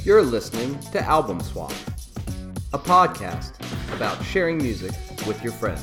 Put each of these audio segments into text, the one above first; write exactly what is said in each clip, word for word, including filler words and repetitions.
You're listening to Album Swap, a podcast about sharing music with your friends.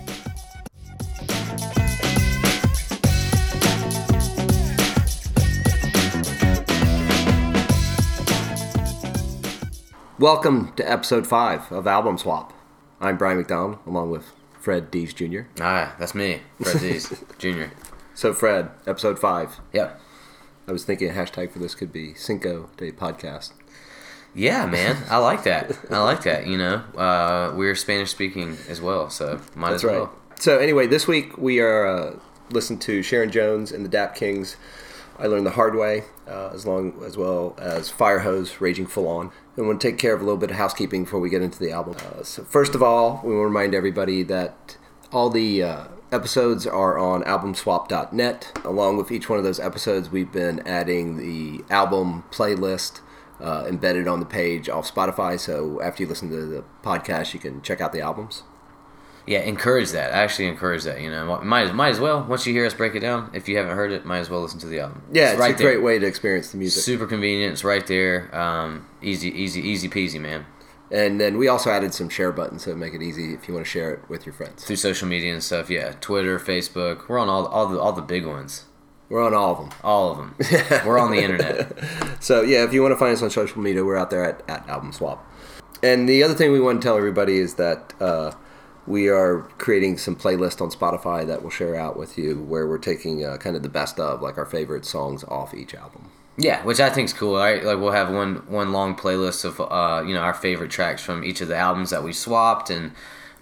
Welcome to episode five of Album Swap. I'm Brian McDonald, along with Fred Dees Junior Ah, that's me, Fred Dees Junior So Fred, episode five. Yep. I was thinking a hashtag for this could be Cinco de Podcast. Yeah, man, I like that. I like that. You know, uh, we're Spanish speaking as well, so might That's as well. right. So anyway, this week we are uh, listening to Sharon Jones and the Dap Kings. I Learned the Hard Way, uh, as long as well as Firehose, Raging Full On. And we'll take care of a little bit of housekeeping before we get into the album. Uh, so first of all, we want to remind everybody that all the uh, episodes are on album swap dot net. Along with each one of those episodes, we've been adding the album playlist uh, embedded on the page off Spotify. So after you listen to the podcast, you can check out the albums. Yeah, encourage that. I actually encourage that. You know, might might as well. Once you hear us break it down, if you haven't heard it, might as well listen to the album. Yeah, it's, right a great there. way to experience the music. Super convenient. It's right there. Um, easy, easy, easy peasy, man. And then we also added some share buttons to make it easy if you want to share it with your friends. Through social media and stuff, yeah. Twitter, Facebook. We're on all all the all the big ones. We're on all of them. All of them. We're on the internet. So yeah, if you want to find us on social media, we're out there at, at Album Swap. And the other thing we want to tell everybody is that uh, we are creating some playlists on Spotify that we'll share out with you, where we're taking uh, kind of the best of, like our favorite songs off each album. Yeah, which I think is cool. Right? Like we'll have one one long playlist of uh, you know our favorite tracks from each of the albums that we swapped, and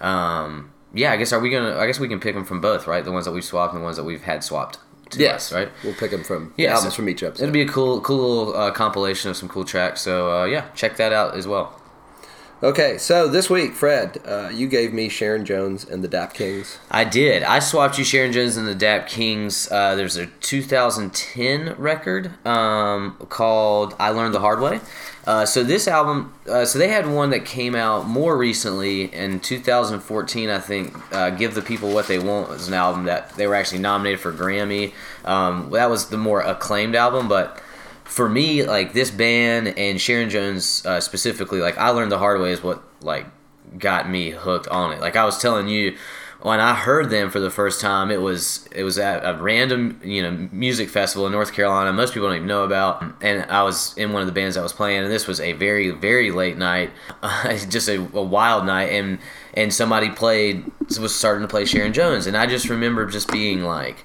um, yeah, I guess are we gonna? I guess we can pick them from both, right? The ones that we swapped and the ones that we've had swapped. To yes, us, right. We'll pick them from yeah, albums so from each episode. It'll be a cool, cool little uh, compilation of some cool tracks. So uh, yeah, check that out as well. Okay, so this week, Fred, uh, you gave me Sharon Jones and the Dap Kings. I did. I swapped you Sharon Jones and the Dap Kings. Uh, there's a two thousand ten record um, called I Learned the Hard Way. Uh, so this album, uh, so they had one that came out more recently in two thousand fourteen, I think. Uh, Give the People What They Want was an album that they were actually nominated for Grammy. Um, that was the more acclaimed album, but for me, like this band and Sharon Jones uh, specifically, like I Learned the Hard Way is what like got me hooked on it. Like I was telling you, when I heard them for the first time, it was it was at a random you know music festival in North Carolina. Most people don't even know about, and I was in one of the bands that was playing, and this was a very very late night, uh, just a, a wild night, and and somebody played was starting to play Sharon Jones, and I just remember just being like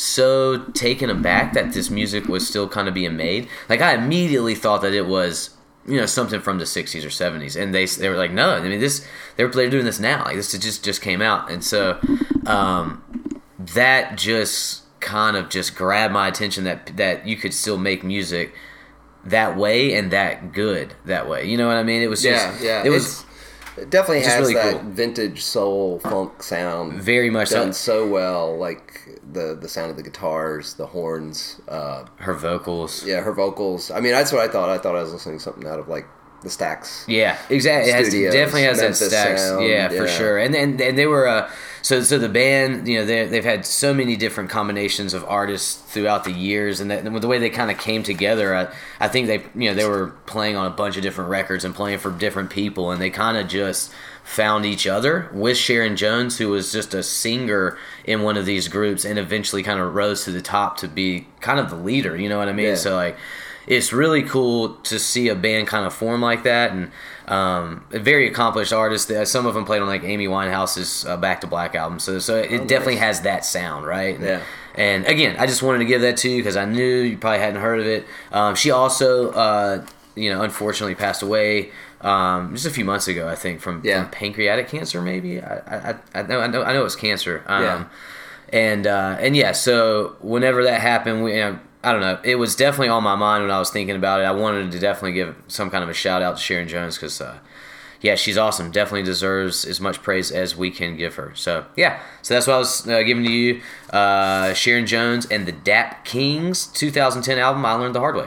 so taken aback that this music was still kind of being made. Like I immediately thought that it was, you know, something from the sixties or seventies, and they they were like, no, I mean this they were they're doing this now. Like this just just came out, and so um, that just kind of just grabbed my attention that that you could still make music that way and that good that way. You know what I mean? It was just yeah, yeah. It was. It's, It definitely has really that cool. vintage soul funk sound. Very much done so. so well, like the the sound of the guitars, the horns. Uh, Her vocals. yeah, her vocals. I mean, that's what I thought. I thought I was listening to something out of like the Stax. Yeah, exactly. It, has, it Studios, definitely has Memphis that Stax. sound, Yeah, for yeah. sure. And and, and they were uh, so so the band. You know, they they've had so many different combinations of artists throughout the years, and that, and the way they kind of came together, I I think they you know they were playing on a bunch of different records and playing for different people, and they kind of just found each other with Sharon Jones, who was just a singer in one of these groups, and eventually kind of rose to the top to be kind of the leader. You know what I mean? Yeah. So like. It's really cool to see a band kind of form like that, and um, a very accomplished artist. Some of them played on like Amy Winehouse's uh, Back to Black album, so so it Oh, definitely nice. has that sound, right? And, Yeah. And again, I just wanted to give that to you because I knew you probably hadn't heard of it. Um, she also, uh, you know, unfortunately passed away um, just a few months ago, I think, from, Yeah. from pancreatic cancer, maybe. I I, I know I know I know it was cancer. Um, Yeah. And uh, and yeah, so whenever that happened, we. You know, I don't know. It was definitely on my mind when I was thinking about it. I wanted to definitely give some kind of a shout out to Sharon Jones because, uh, yeah, she's awesome. Definitely deserves as much praise as we can give her. So, yeah. So that's what I was uh, giving to you. Uh, Sharon Jones and the Dap Kings two thousand ten album, I Learned the Hard Way.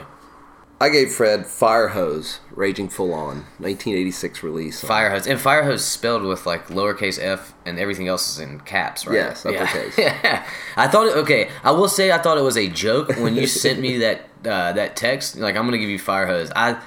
I gave Fred Firehose, Raging Full On, nineteen eighty-six release. Firehose. And Firehose spelled with like lowercase f and everything else is in caps, right? Yes, uppercase. Yeah. yeah. I thought, it, okay, I will say I thought it was a joke when you sent me that uh, that text. Like, I'm going to give you Firehose. I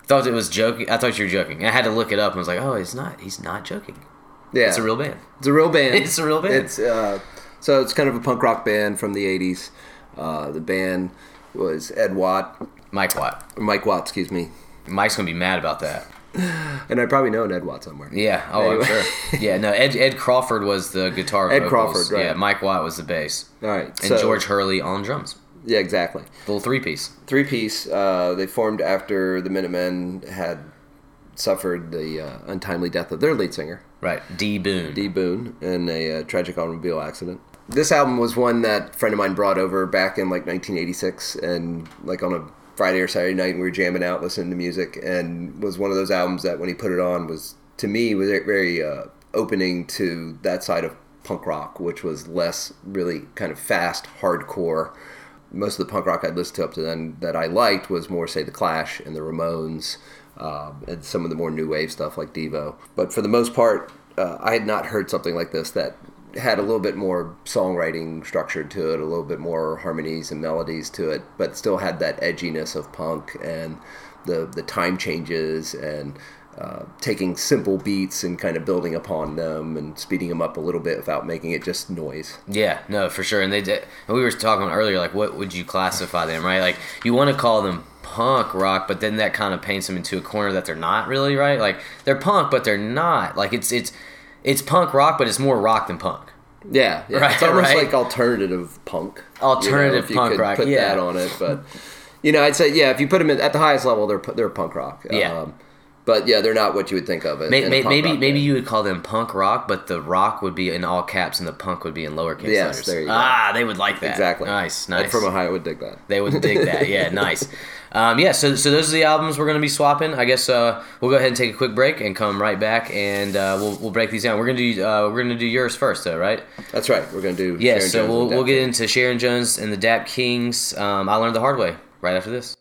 thought it was joking. I thought you were joking. I had to look it up and was like, oh, it's not. He's not joking. Yeah, it's a real band. It's a real band. It's a real band. It's uh, so it's kind of a punk rock band from the eighties. Uh, the band was Ed Watt, Mike Watt, Mike Watt, excuse me. Mike's gonna be mad about that. And I probably know an Ed Watt somewhere. Yeah. Oh, anyway. I'm sure. Yeah. No. Ed Ed Crawford was the guitar. Ed vocals. Crawford, right? Yeah. Mike Watt was the bass. All right. And so, George Hurley on drums. Yeah, exactly. Little three piece. Three piece. Uh, they formed after the Minutemen had suffered the uh, untimely death of their lead singer. Right. D. Boone. D. Boone in a uh, tragic automobile accident. This album was one that a friend of mine brought over back in like nineteen eighty-six, and like on a Friday or Saturday night, and we were jamming out, listening to music, and was one of those albums that when he put it on was, to me, was very uh, opening to that side of punk rock, which was less really kind of fast, hardcore. Most of the punk rock I'd listened to up to then that I liked was more, say, The Clash and the Ramones, uh, and some of the more new wave stuff like Devo. But for the most part, uh, I had not heard something like this that had a little bit more songwriting structure to it, a little bit more harmonies and melodies to it, but still had that edginess of punk and the the time changes and uh, taking simple beats and kind of building upon them and speeding them up a little bit without making it just noise. Yeah, no, for sure. And they did. And we were talking earlier, like, what would you classify them, right? Like, you want to call them punk rock, but then that kind of paints them into a corner that they're not really, right? Like, they're punk, but they're not. Like, it's it's it's punk rock, but it's more rock than punk. Yeah, yeah. Right, it's almost right? like alternative punk. Alternative you know, if you punk could rock, put yeah. that on it, but you know, I'd say yeah. If you put them in, at the highest level, they're they're punk rock. Yeah. Um, but yeah, they're not what you would think of. It, Maybe in a punk maybe, rock maybe band. you would call them punk rock, but the rock would be in all caps and the punk would be in lowercase Yes, letters. there you go. Ah, they would like that. Exactly. Nice, Ed nice. from Ohio would dig that. They would dig that. Yeah, nice. Um, yeah, so so those are the albums we're going to be swapping. I guess uh, we'll go ahead and take a quick break and come right back, and uh, we'll we'll break these down. We're gonna do uh, we're gonna do yours first, though, right? That's right. We're gonna do. Yeah. Sharon So Jones we'll and we'll Dap get Kings. into Sharon Jones and the Dap Kings. Um, I learned the hard way right after this.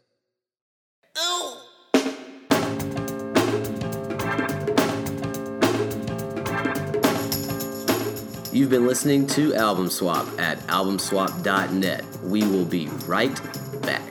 You've been listening to Album Swap at album swap dot net. We will be right back.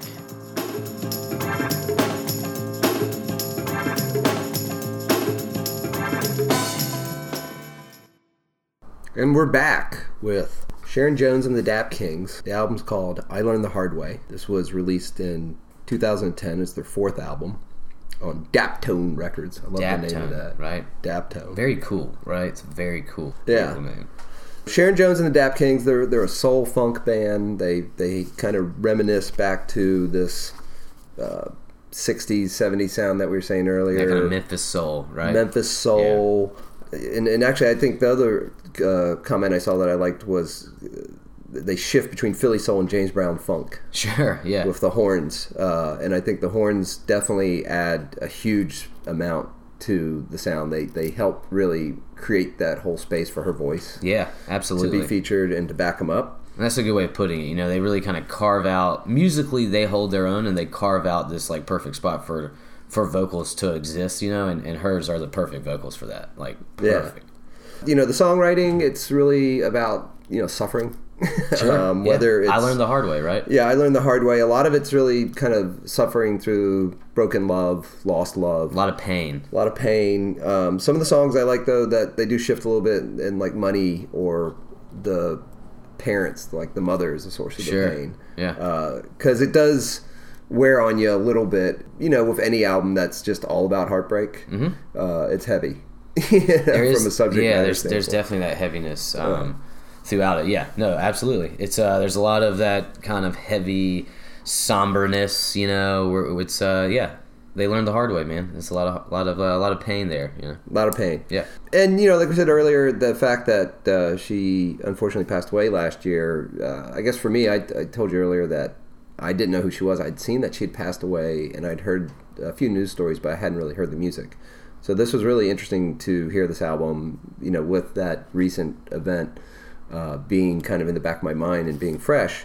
And we're back with Sharon Jones and the Dap Kings. The album's called I Learned the Hard Way. This was released in two thousand ten. It's their fourth album on Daptone Records. I love the name of Daptone, that. right? Daptone. Very cool, right? It's very cool. Yeah. Cool name. Sharon Jones and the Dap Kings, they're they're a soul funk band. They they kind of reminisce back to this uh, sixties, seventies sound that we were saying earlier. That kind of Memphis soul, right? Memphis soul. And, and actually, I think the other uh, comment I saw that I liked was uh, they shift between Philly soul and James Brown funk. Sure, yeah. With the horns. Uh, and I think the horns definitely add a huge amount to the sound. They they help really create that whole space for her voice. Yeah, absolutely. To be featured and to back them up. And that's a good way of putting it. You know, they really kind of carve out, musically they hold their own and they carve out this like perfect spot for for vocals to exist, you know, and, and hers are the perfect vocals for that. Like, perfect. Yeah. You know, the songwriting, it's really about, you know, suffering. Sure. um, yeah. whether it's, I learned the hard way, right? Yeah, I learned the hard way. A lot of it's really kind of suffering through broken love, lost love. A lot of pain. A lot of pain. Um, some of the songs I like, though, that they do shift a little bit in, like, money or the parents, like the mother is the source of Sure. the pain. Yeah. Because uh, it does wear on you a little bit, you know, with any album that's just all about heartbreak. Mm-hmm. Uh, it's heavy. you know, There is, from a subject yeah, matter there's there's standpoint. definitely that heaviness um, throughout it. Yeah, no, absolutely. It's uh, there's a lot of that kind of heavy somberness, you know. Where it's uh, yeah, they learned the hard way, man. It's a lot of lot of uh, a lot of pain there, you know. A lot of pain. Yeah. And, you know, like we said earlier, the fact that uh, she unfortunately passed away last year, uh, I guess for me, I, I told you earlier that I didn't know who she was. I'd seen that she had passed away, and I'd heard a few news stories, but I hadn't really heard the music. So this was really interesting to hear this album, you know, with that recent event uh, being kind of in the back of my mind and being fresh.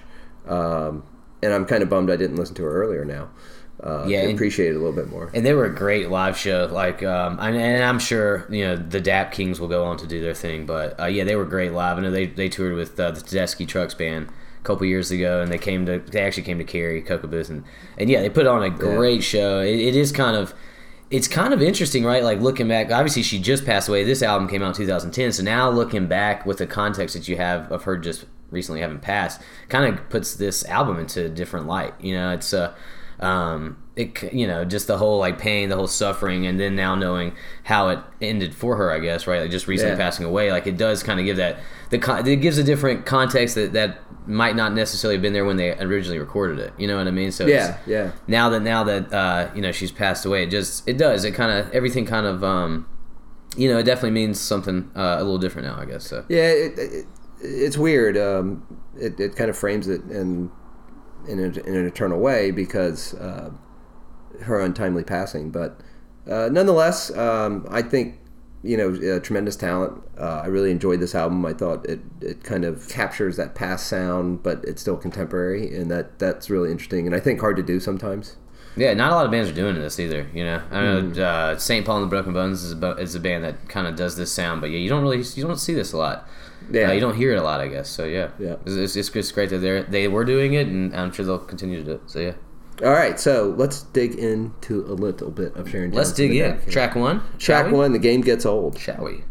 Um, and I'm kind of bummed I didn't listen to her earlier now. Uh, Yeah, to and- appreciate it a little bit more. And they were a great live show. Like, um, and, and I'm sure you know the Dap Kings will go on to do their thing, but uh, yeah, they were great live. I know they they toured with uh, the Tedeschi Trucks band a couple years ago, and they came to they actually came to Cary, Cocoa Booth, and and yeah, they put on a great show. It, it is kind of it's kind of interesting, right? Like looking back, obviously she just passed away. This album came out in two thousand ten, so now looking back with the context that you have of her just recently having passed, kind of puts this album into a different light. You know, it's a, uh, um, it you know just the whole like pain, the whole suffering, and then now knowing how it ended for her, I guess, right? Like just recently yeah. passing away, like it does kind of give that the con- it gives a different context that that might not necessarily have been there when they originally recorded it. You know what I mean? So yeah, yeah. Now that now that uh, you know she's passed away, it just it does it kind of everything kind of um, you know it definitely means something uh, a little different now, I guess. So yeah, it, it, it's weird. Um, it it kind of frames it in in, a, in an eternal way because uh, her untimely passing, but uh, nonetheless, um, I think. You know, uh, tremendous talent. Uh, I really enjoyed this album. I thought it, it kind of captures that past sound, but it's still contemporary, and that that's really interesting, and I think hard to do sometimes. Yeah, not a lot of bands are doing this either. You know, I know mm. uh, Saint Paul and the Broken Bones is a, is a band that kind of does this sound, but yeah, you don't really you don't see this a lot. Yeah, uh, you don't hear it a lot, I guess. So yeah, yeah, it's, it's, it's great that they they were doing it, and I'm sure they'll continue to do it. So yeah. All right, so let's dig into a little bit of Sharon Jones. Let's dig in. Track one. Track one, The Game Gets Old. Shall we?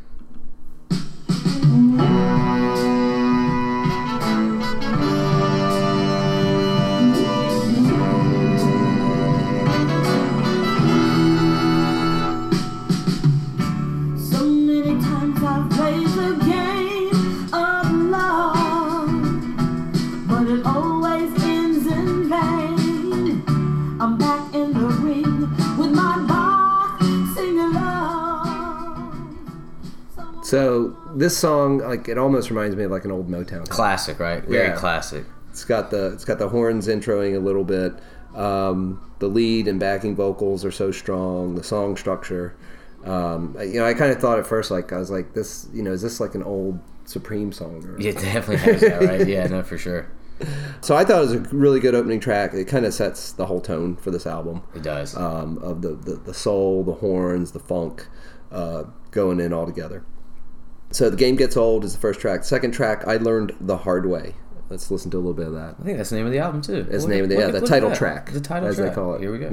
So this song, like, it almost reminds me of like an old Motown song. Classic, right? Very yeah. classic. It's got the it's got the horns introing a little bit. Um, the lead and backing vocals are so strong. The song structure, um, you know, I kind of thought at first, like, I was like, this, you know, is this like an old Supreme song? Or... Yeah, it definitely has that, right? Yeah, no, for sure. So I thought it was a really good opening track. It kind of sets the whole tone for this album. It does. Um, of the, the the soul, the horns, the funk, uh, going in all together. So The Game Gets Old is the first track. Second track, I Learned the Hard Way. Let's listen to a little bit of that. I think that's the name of the album, too. It's the name of the, yeah, the title track. The title as track. As they call it. Here we go.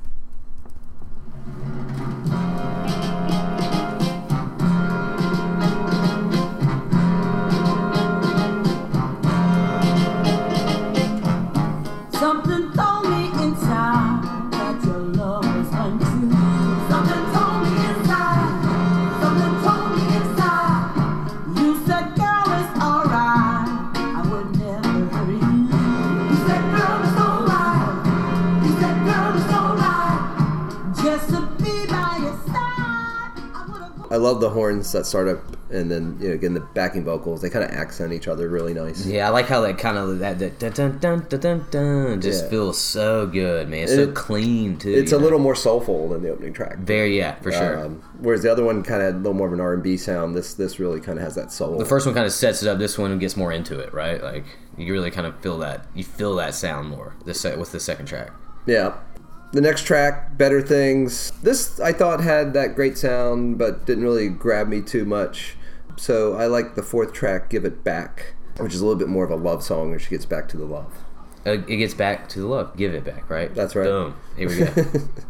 Something told me inside that your love was untrue. Something told me inside. Something told me inside. You said, girl, it's alright. I would never hurt you. You said, girl, it's alright. You said, girl, it's alright. Just to be by your side. I would have. I love the horns that start up, and then, you know, again, the backing vocals. They kind of accent each other really nice. Yeah, I like how that kind of that, that dun, dun, dun, dun, dun, dun, just yeah. feels so good, man. It's so it, clean too. It's a know? little more soulful than the opening track. Very, yeah, for sure. Um, whereas the other one kind of had a little more of an R and B sound. This this really kind of has that soul. The first one kind of sets it up. This one gets more into it, right? Like you really kind of feel that. You feel that sound more. This with the second track. Yeah. The next track, Better Things. This I thought had that great sound, but didn't really grab me too much. So I like the fourth track, Give It Back, which is a little bit more of a love song where she gets back to the love. Uh, it gets back to the love. Give it back, right? That's right. Boom. Here we go.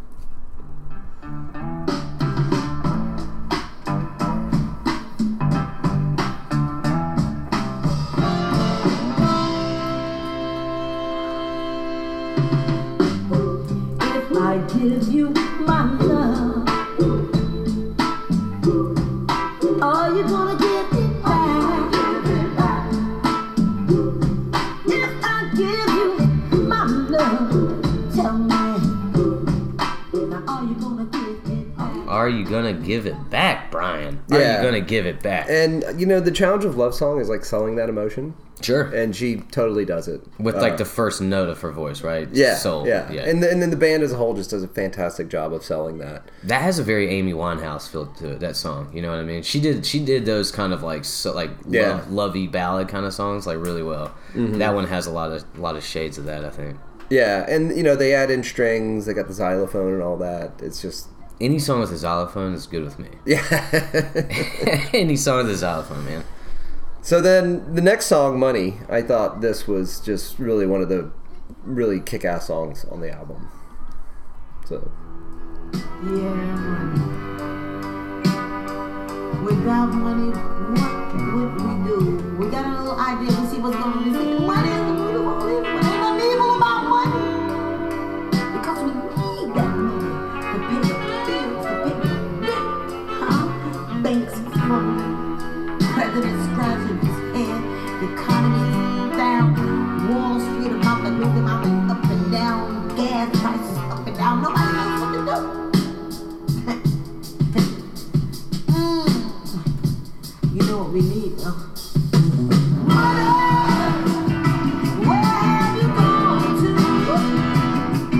If I give you my love, are you gonna give it back? If I give you my love, tell me, now are you gonna give it back? Are you gonna give it back, Brian? Are Yeah. you gonna give it back? And, you know, the challenge of love song is like selling that emotion. Sure. And she totally does it. With like uh, the first note of her voice, right? Yeah, Soul. yeah. yeah. And, the, and then the band as a whole just does a fantastic job of selling that. That has a very Amy Winehouse feel to it. That song, you know what I mean? She did. She did those kind of like so, like Yeah. love, lovey ballad kind of songs like really well. Mm-hmm. That one has a lot of a lot of shades of that, I think. Yeah, and, you know, they add in strings. They got the xylophone and all that. It's just... Any song with a xylophone is good with me. Yeah. Any song with a xylophone, man. So then the next song, Money, I thought this was just really one of the really kick-ass songs on the album. So... Yeah, money. Without money, what would we do? We got a little idea. We see what's going on. We see money is the root of all evil, but ain't nothing evil about money. Because we need that money to pay the bills, to pay the rent. Huh? Banks full. President's scratching his head. The economy is down. Wall Street about to move him out and up and down. Gas prices up and down. Nobody knows what to do. You know what we need, though. Money! Where have you gone to?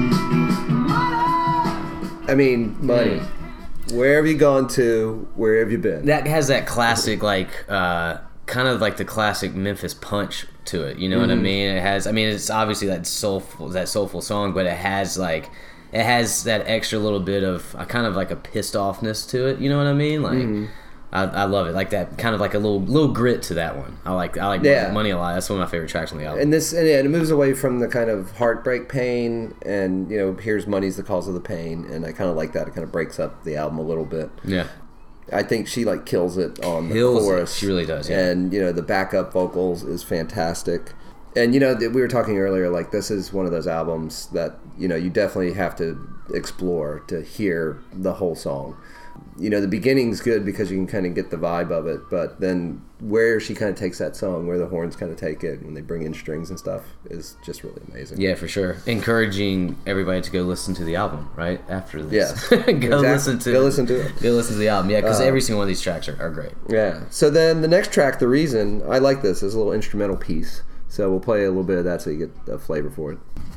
Money! I mean, money. Where have you gone to? Where have you been? That has that classic, like, uh, kind of like the classic Memphis punch to it. You know mm-hmm. what I mean? It has. I mean, it's obviously that soulful, that soulful song, but it has like, it has that extra little bit of uh, kind of like a pissed offness to it. You know what I mean? Like. Mm-hmm. I, I love it, like that kind of like a little little grit to that one. I like I like yeah. Money a lot. That's one of my favorite tracks on the album. And this and, yeah, and it moves away from the kind of heartbreak pain, and you know, here's money's the cause of the pain, and I kind of like that. It kind of breaks up the album a little bit. Yeah, I think she like kills it on the kills chorus. It. She really does. Yeah. And you know, the backup vocals is fantastic. And you know, we were talking earlier, like this is one of those albums that you know you definitely have to explore to hear the whole song. You know, the beginning's good because you can kind of get the vibe of it, but then where she kind of takes that song, where the horns kind of take it when they bring in strings and stuff, is just really amazing. Yeah, for sure. Encouraging everybody to go listen to the album right after this. Yeah, go exactly. listen to go listen to it. Go listen to the album. Yeah, because uh, every single one of these tracks are, are great. Yeah. So then the next track, The Reason, I like this. It's a little instrumental piece. So we'll play a little bit of that so you get a flavor for it.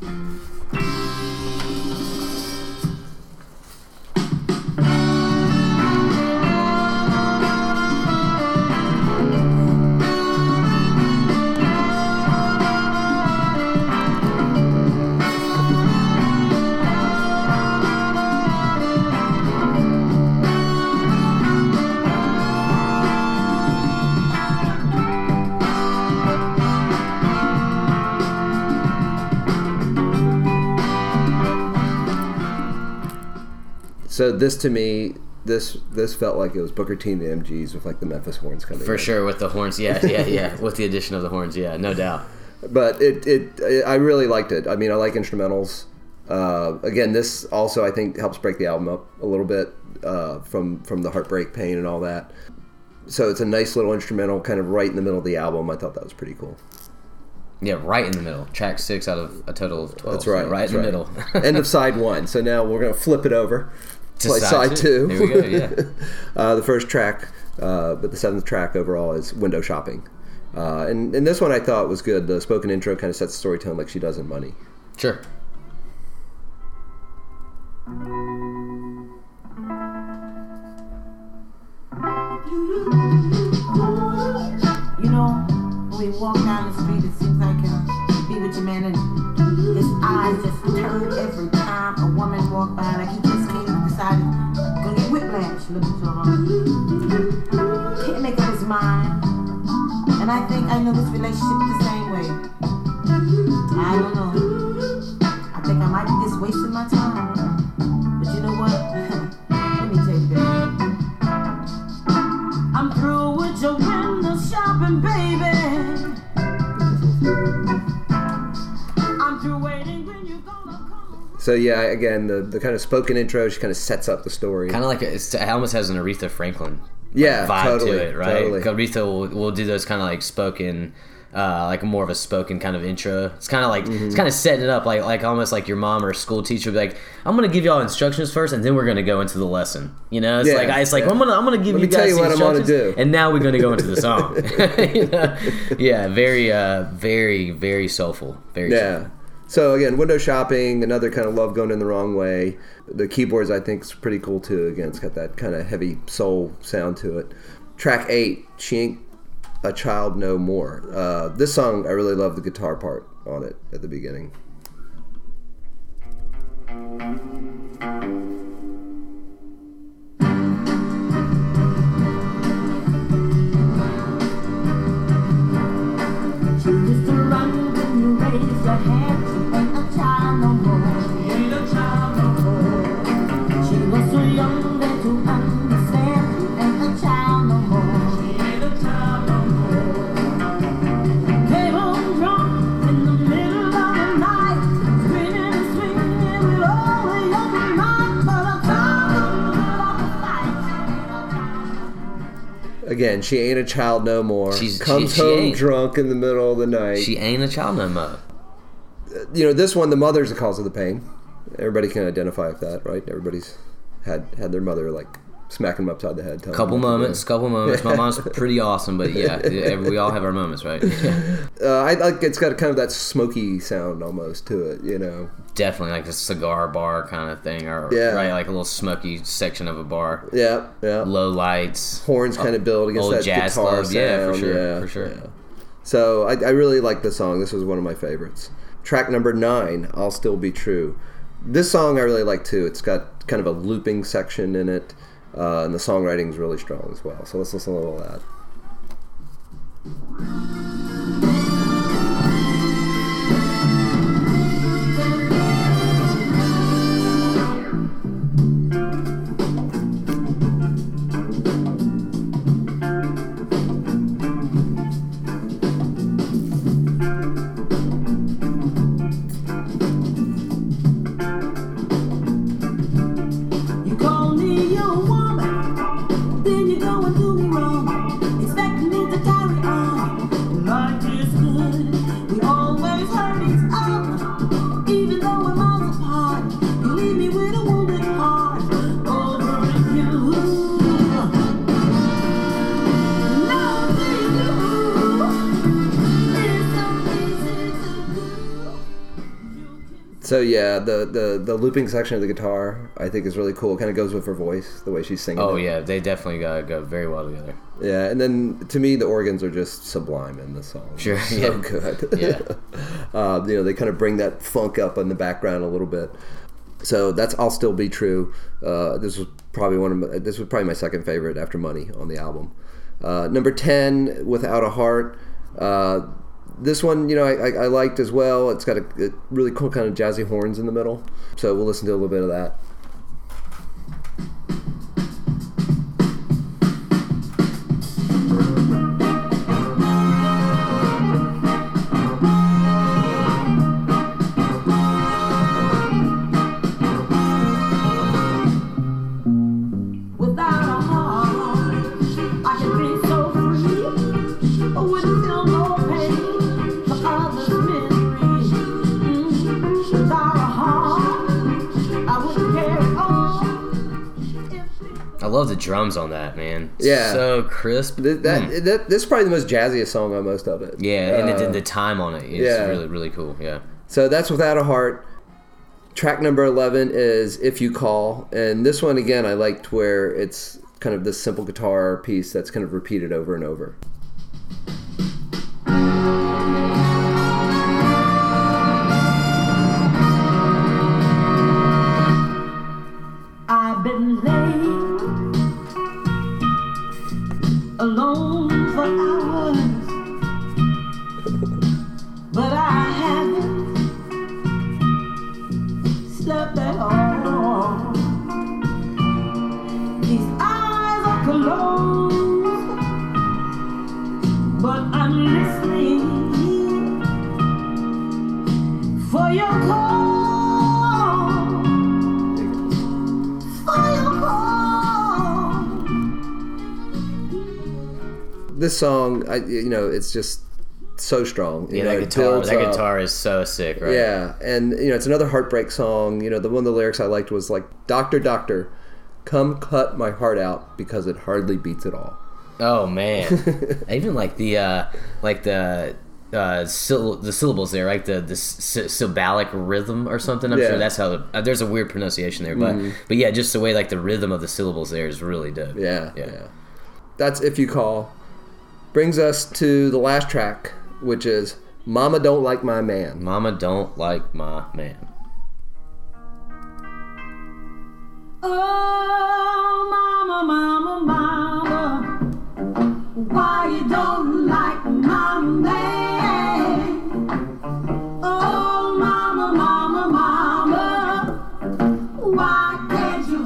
So this to me, this this felt like it was Booker T and the M Gs with like the Memphis horns coming for in. sure with the horns. Yeah, yeah, yeah. With the addition of the horns, yeah, no doubt. But it, it, it I really liked it. I mean, I like instrumentals. Uh, again, this also I think helps break the album up a little bit uh, from from the heartbreak pain and all that. So it's a nice little instrumental, kind of right in the middle of the album. I thought that was pretty cool. Yeah, right in the middle. Track six out of a total of twelve. That's right. So right that's in right. the middle. End of side one. So now we're going to flip it over. To play side, side two. two. Here we go, yeah. uh, the first track, uh, but the seventh track overall is Window Shopping. Uh, and, and this one I thought was good. The spoken intro kind of sets the story tone like she does in Money. Sure. You know, when we walk down the street, it seems like uh, be with your man and his eyes just turn every time a woman walk by, like he just came and decided gonna get whiplash looking to her. Can't make up his mind. And I think I know this relationship is the same way. I don't know. I think I might be just wasting my time. But you know what? Let me tell you, baby. I'm through with your window shopping, baby. I'm through waiting when you gonna come. So yeah, again, the, the kind of spoken intro, she kind of sets up the story. Kind of like a, it's, it almost has an Aretha Franklin yeah, vibe totally, to it, right? Totally. Aretha will, will do those kind of like spoken, uh, like more of a spoken kind of intro. It's kind of like mm-hmm. it's kind of setting it up, like like almost like your mom or a school teacher would be like, "I'm gonna give y'all instructions first, and then we're gonna go into the lesson." You know, it's yeah, like it's like yeah. I'm gonna I'm gonna give Let you me tell guys you the what I'm gonna instructions, do, and now we're gonna go into the song. You know? Yeah, very uh, very very soulful, very yeah. soulful. So again, Window Shopping, another kind of love going in the wrong way. The keyboards I think is pretty cool too. Again, it's got that kind of heavy soul sound to it. Track eight, She Ain't a Child No More. Uh, this song, I really love the guitar part on it at the beginning. She used to run when you raise your hand. She ain't a child no more. She ain't a child no more. She was so again, she ain't a child no more. She's- Comes she- she home ain't. drunk in the middle of the night. She ain't a child no more. You know, this one, the mother's the cause of the pain. Everybody can identify with that, right? Everybody's had had their mother like smacking them upside the head. telling Couple them what to moments, do. couple moments. My mom's pretty awesome, but yeah, yeah, we all have our moments, right? Uh, I like it's got kind of that smoky sound almost to it, you know. Definitely like a cigar bar kind of thing, or Yeah. right, like a little smoky section of a bar. Yeah, yeah. Low lights, Horns kind of build against old that jazz guitar club. sound. Yeah, for sure, yeah, for sure. yeah. So I, I really like this song. This was one of my favorites. Track number nine, I'll Still Be True. This song I really like too. It's got kind of a looping section in it, uh, and the songwriting is really strong as well. So let's listen to a little of that. You call me your woman, then you go and do me wrong. Expect me to carry on. Life is good. We always hurt each other, even though we're miles apart. You leave me with a wounded heart over you. Loving you is so easy to do. You can So yeah, the, the, the looping section of the guitar I think is really cool. It kind of goes with her voice, the way she's singing. Oh it. yeah, they definitely go, go very well together. Yeah, and then to me the organs are just sublime in this song. Sure, so yeah. good. Yeah. uh, you know, they kind of bring that funk up in the background a little bit. So that's "I'll Still Be True." Uh, this was probably one of my, this was probably my second favorite after "Money" on the album. Uh, number ten, "Without a Heart." Uh, this one, you know, I, I, I liked as well. It's got a, a really cool kind of jazzy horns in the middle. So we'll listen to a little bit of that. Without a heart, I can be so free. I wouldn't feel no pain for others' misery. Mm. Without a heart, I wouldn't carry on. If I love the drums on that, man. Yeah. So crisp. Th- That, Mm. that this is probably the most jazziest song on most of it. Yeah, and Uh, the, the time on it is yeah. really, really cool. Yeah. So that's "Without a Heart." Track number eleven is "If You Call." And this one, again, I liked where it's kind of this simple guitar piece that's kind of repeated over and over. I've been laying alone for hours, but I haven't slept at all. These eyes are closed, but I'm listening for your call. This song, I, you know, it's just so strong. You Yeah, know, that it guitar. builds That up. guitar is so sick, right? Yeah, and you know, it's another heartbreak song. You know, the one of the lyrics I liked was like, "Doctor, doctor, come cut my heart out because it hardly beats at all." Oh man, I even like the uh, like the uh, syll- the syllables there, right? The the sy- syllabic rhythm or something. I'm Yeah. sure that's how. The, uh, there's a weird pronunciation there, but but yeah, just the way like the rhythm of the syllables there is really dope. Yeah, Yeah. yeah. That's "If You Call." Brings us to the last track, which is "Mama Don't Like My Man." Mama don't like my man. Oh, mama, mama, mama, why you don't like my man? Oh, mama, mama, mama, why can't you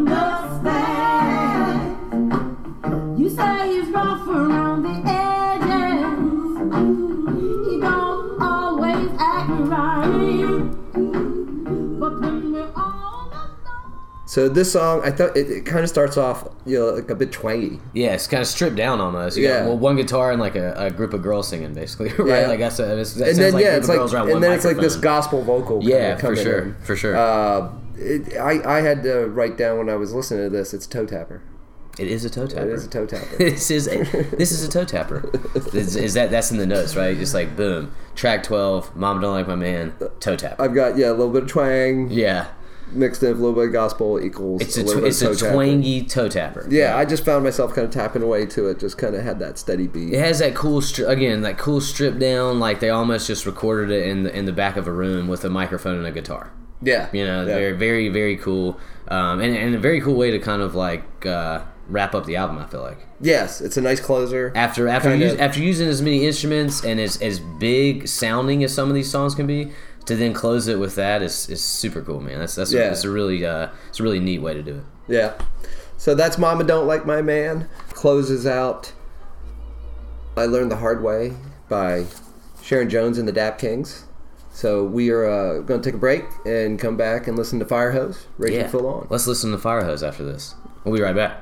understand? You say he's rough around the edges, he don't always act right, but when we're all alone. So this song, I thought it, it kind of starts off, you know, like a bit twangy. Yeah, it's kind of stripped down almost. You Yeah. got well, one guitar and like a, a group of girls singing, basically, right? Yeah. Like that's a, it's, that And sounds then like yeah, a group it's of like, girls around and one then it's like this microphone. gospel vocal. Kind Yeah, of for coming sure, in. for sure. Uh, it, I I had to write down when I was listening to this. It's toe tapper. It is a toe tapper. It is a toe tapper. this is a, this is a toe tapper. Is, is that that's in the notes, right? Just like boom, track twelve. Mama don't like my man. Toe tapper. I've got yeah a little bit of twang Yeah, mixed in with a little bit of gospel equals it's a a little tw- bit it's of a toe tapper. twangy toe tapper. Yeah, I just found myself kind of tapping away to it. Just kind of had that steady beat. It has that cool stri- again, that cool strip down. Like they almost just recorded it in the in the back of a room with a microphone and a guitar. Yeah, You know, yeah. very very very cool, um, and and a very cool way to kind of like uh, wrap up the album. I feel like. Yes, it's a nice closer. After after Kinda- use, after using as many instruments and as as big sounding as some of these songs can be, to then close it with that is, is super cool, man. That's that's Yeah. a, it's a really uh, it's a really neat way to do it. Yeah. So that's Mama Don't Like My Man. Closes out I Learned the Hard Way by Sharon Jones and the Dap Kings. So we are uh, going to take a break and come back and listen to Firehose, Raging Yeah, Full On. let's listen to Firehose after this. We'll be right back.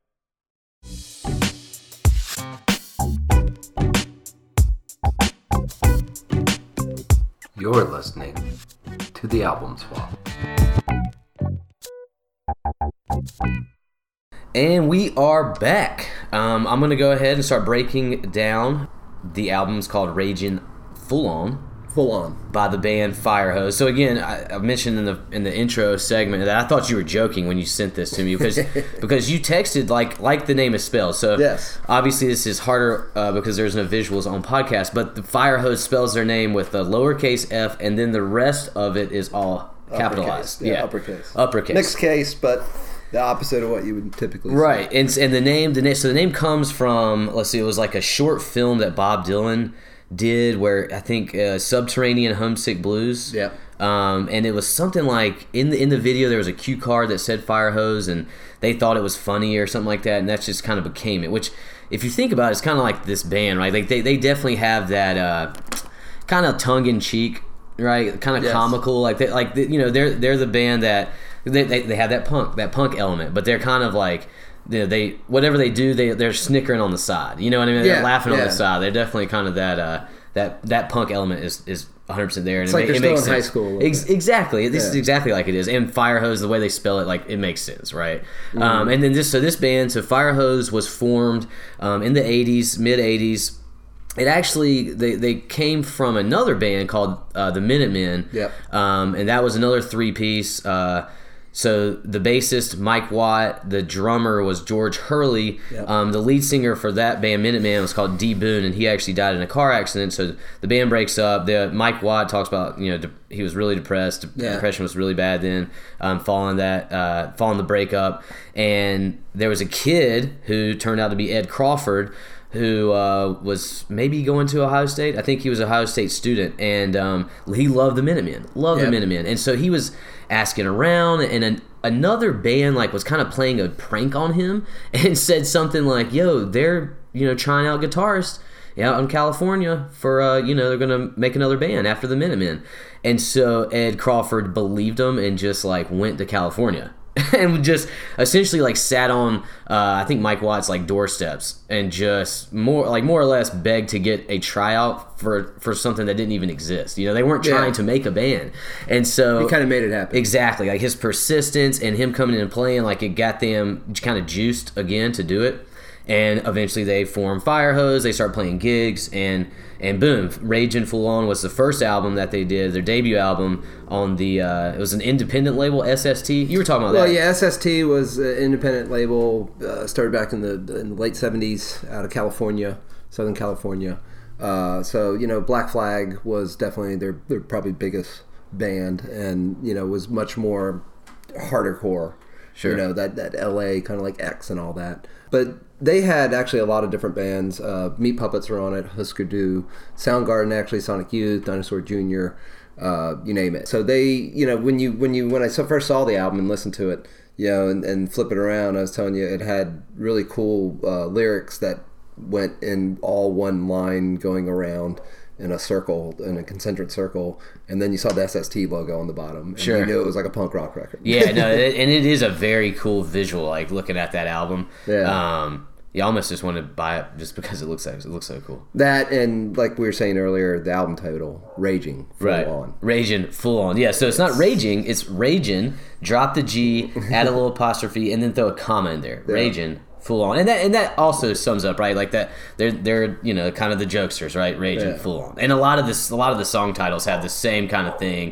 You're listening to the Album Swap. And we are back. Um, I'm going to go ahead and start breaking down the albums called Raging Full On Full On. by the band Firehose. So again, I, I mentioned in the in the intro segment that I thought you were joking when you sent this to me because because you texted like like the name is spelled. So Yes. obviously this is harder uh, because there's no visuals on podcast. But the Firehose spells their name with a lowercase f, and then the rest of it is all capitalized. Uppercase. Yeah, uppercase. uppercase. Mixed case, but the opposite of what you would typically see. Right, and and the name, the name, so the name comes from, let's see, it was like a short film that Bob Dylan did, where I think uh, Subterranean Homesick Blues. Yep. Um, and it was something like in the in the video there was a cue card that said Firehose, and they thought it was funny or something like that, and that just kind of became it. Which, if you think about it, it's kind of like this band, right? Like they they definitely have that uh, kind of tongue in cheek, right? Kind of Yes. comical, like they, like you know they're they're the band that. They, they, they have that punk that punk element, but they're kind of like you know, they whatever they do they they're snickering on the side. You know what I mean? They're Yeah, laughing on yeah. the side. They're definitely kind of that uh, that that punk element is is one hundred percent there. And It's it, like ma- they're it still makes in high sense. school a little Ex- bit. exactly. This is Yeah. exactly like it is. And Firehose, the way they spell it, like it makes sense, right? Mm-hmm. Um, and then this so this band, so Firehose was formed um, in the eighties, mid eighties. It actually they, they came from another band called uh, the Minutemen. Yep. Um, and that was another three piece. Uh, so the bassist Mike Watt, the drummer was George Hurley. Yep. Um, the lead singer for that band Minutemen was called D Boone, and he actually died in a car accident. So the band breaks up. The Mike Watt talks about you know de- he was really depressed. Yeah. Depression was really bad then. Um, following that, uh, following the breakup, and there was a kid who turned out to be Ed Crawford, who uh, was maybe going to Ohio State. I think he was an Ohio State student, and um, he loved the Minutemen, loved Yep. the Minutemen, and so he was asking around, and an, another band like was kind of playing a prank on him, and said something like, "Yo, they're you know trying out guitarists out in California for uh, you know they're gonna make another band after the Minutemen," and so Ed Crawford believed him and just like went to California. And just essentially like sat on uh, I think Mike Watt's like doorsteps and just more like more or less begged to get a tryout for for something that didn't even exist. You know, they weren't trying Yeah. to make a band, and so He kind of made it happen. exactly like his persistence and him coming in and playing like it got them kind of juiced again to do it. And eventually they form Firehose. They start playing gigs, and and boom, Raging Full On was the first album that they did, their debut album on the. Uh, it was an independent label, S S T. You were talking about Well, that. yeah, S S T was an independent label, uh, started back in the, in the late seventies out of California, Southern California. Uh, so, you know, Black Flag was definitely their, their probably biggest band, and, you know, was much more harder core. Sure. You know, that, that L A kind of like X and all that. But they had actually a lot of different bands. Uh, Meat Puppets were on it, Husker Du, Soundgarden, actually, Sonic Youth, Dinosaur Junior, uh, you name it. So they, you know, when you when you when I so first saw the album and listened to it, you know, and, and flip it around, I was telling you, it had really cool uh, lyrics that went in all one line going around. in a circle, in a concentric circle, and then you saw the S S T logo on the bottom, and Sure. you knew it was like a punk rock record. Yeah, no, it, and it is a very cool visual. Like looking at that album, Yeah. Um, you almost just want to buy it just because it looks like it looks so cool. That and like we were saying earlier, the album title, Raging, full Right, on. Raging, full on. Yeah, so it's not raging, it's raging. Drop the G, add a little apostrophe, and then throw a comma in there. Yeah. Raging, full on, and that and that also sums up right, like that. They're they're you know kind of the jokesters, right? Raging, Yeah. full on, and a lot of this, a lot of the song titles have the same kind of thing.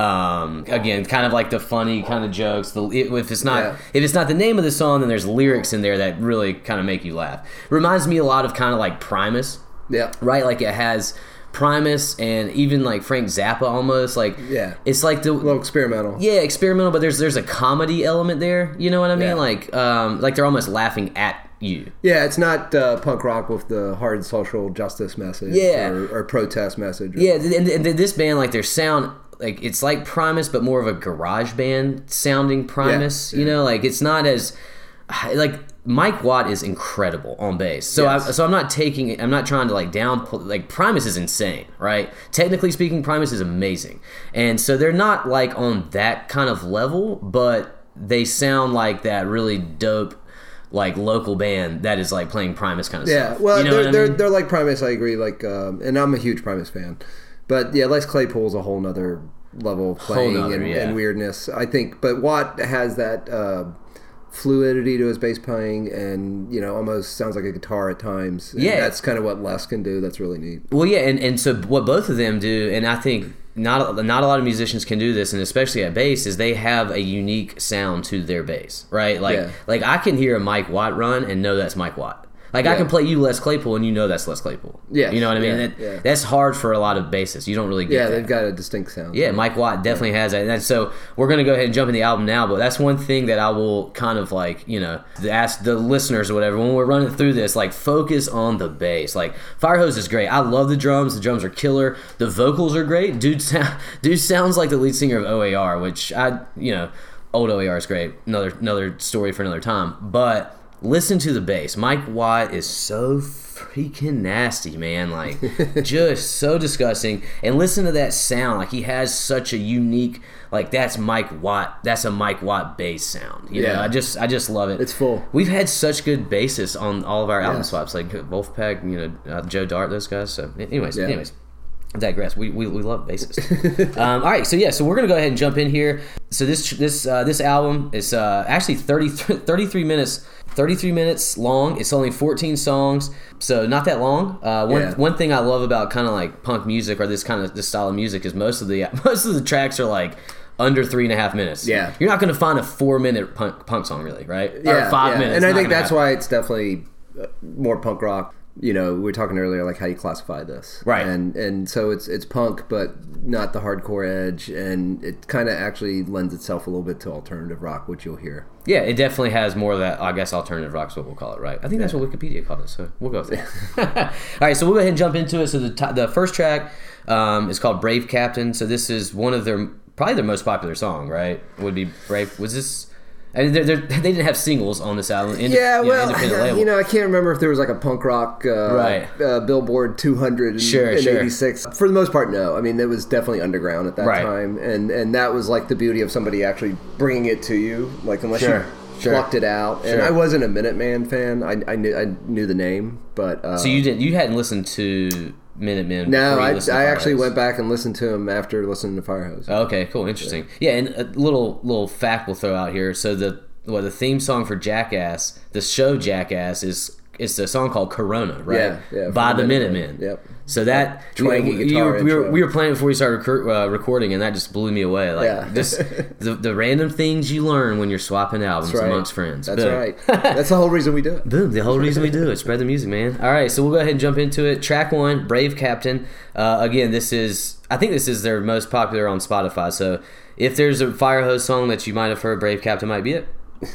Um, again, kind of like the funny kind of jokes. The if it's not Yeah. if it's not the name of the song, then there's lyrics in there that really kind of make you laugh. Reminds me a lot of kind of like Primus. Yeah. Right, like it has Primus and even like Frank Zappa almost. Like Yeah. it's like the A little experimental. yeah experimental, but there's there's a comedy element there. You know what I mean? Yeah. Like um like they're almost laughing at you. Yeah, it's not uh, punk rock with the hard social justice message Yeah. or, or protest message. Yeah, and, and this band, like their sound, like it's like Primus, but more of a garage band sounding Primus. Yeah, You yeah. know, like it's not as like Mike Watt is incredible on bass. So Yes. I so I'm not taking I'm not trying to like down like Primus is insane, right? Technically speaking, Primus is amazing. And so they're not like on that kind of level, but they sound like that really dope like local band that is like playing Primus kind of Yeah, stuff. well, you know they're, what I they're, mean? they're like Primus, I agree. Like, um, and I'm a huge Primus fan. But yeah, Les Claypool's a whole nother level of playing nother, and, yeah. and weirdness, I think. But Watt has that uh, fluidity to his bass playing and, you know, almost sounds like a guitar at times. And Yeah. that's kind of what Les can do. That's really neat. Well, yeah, and, and so what both of them do, and I think not not a lot of musicians can do this, and especially at bass, is they have a unique sound to their bass, right? Like Yeah. like I can hear a Mike Watt run and know that's Mike Watt. Like I Yeah. can play you Les Claypool and you know that's Les Claypool. Yeah, you know what I mean. yeah, That, yeah. That's hard for a lot of bassists. You don't really get Yeah, that. they've got a distinct sound. Yeah, Mike Watt definitely has that. And that's, so we're going to go ahead and jump in the album now, but that's one thing that I will kind of like, you know, ask the listeners or whatever, when we're running through this, like focus on the bass. Like Firehose is great. I love the drums. The drums are killer. The vocals are great. Dude, sound, dude sounds like the lead singer of O A R, which I, you know, old O A R is great. Another, another story for another time. But listen to the bass. Mike Watt is so freaking nasty, man. Like, just so disgusting. And listen to that sound. Like, he has such a unique, like, that's Mike Watt. That's a Mike Watt bass sound. You Yeah. know, I just, I just love it. It's full. We've had such good bassists on all of our album Yes. swaps, like Wolfpack, you know, uh, Joe Dart, those guys. So, anyways, Yeah. anyways. I digress. We, we, we love bassists. um, all right, so yeah, so we're gonna go ahead and jump in here. So this this uh, this album is uh, actually thirty, thirty-three minutes thirty-three minutes long. It's only fourteen songs, so not that long. Uh, one Yeah. one thing I love about kind of like punk music or this kind of this style of music is most of the most of the tracks are like under three and a half minutes. Yeah. you're not gonna find a four minute punk punk song really, right? Yeah, or five yeah. minutes. And I Not think gonna that's happen. why it's definitely uh, more punk rock. You know, we were talking earlier, like how you classify this, Right. And and so it's it's punk, but not the hardcore edge, and it kind of actually lends itself a little bit to alternative rock, which you'll hear. Yeah, it definitely has more of that, I guess, alternative rock's what we'll call it, right? I think that's what Wikipedia called it, so we'll go with that. All right, so we'll go ahead and jump into it. So the t- the first track um, is called Brave Captain. So this is one of their, probably their most popular song, right? Would be Brave. Was this... I mean, they're, they're, they didn't have singles on this album. Inde- Yeah, you know, well, independent label. you know, I can't remember if there was like a punk rock uh, Right. uh, Billboard two hundred in, Sure, in sure. eighty-six. For the most part, no. I mean, it was definitely underground at that Right. time, and and that was like the beauty of somebody actually bringing it to you. Like unless Sure, you sure. plucked it out. And Sure. I wasn't a Minuteman fan. I, I knew I knew the name, but uh, So you didn't, you hadn't listened to Minutemen no, before you I, listened to I actually Firehose? went back and listened to him after listening to Firehose. Okay, cool, interesting. Yeah, and a little little fact we'll throw out here. So the well, the theme song for Jackass, the show Jackass, is it's a song called Corona, right? Yeah, yeah, By from the the Minutemen. Minutemen, yep. So that Twangy we, guitar you- we, were, intro. we were playing before we started recor- uh, recording, and that just blew me away. Like Yeah. just the the random things you learn when you're swapping albums That's right. amongst friends. That's Boom. right. That's the whole reason we do it. Boom, the whole reason we do it. Spread the music, man. All right, so we'll go ahead and jump into it. Track one, Brave Captain. Uh, again, this is, I think this is their most popular on Spotify. So if there's a Firehose song that you might have heard, Brave Captain might be it.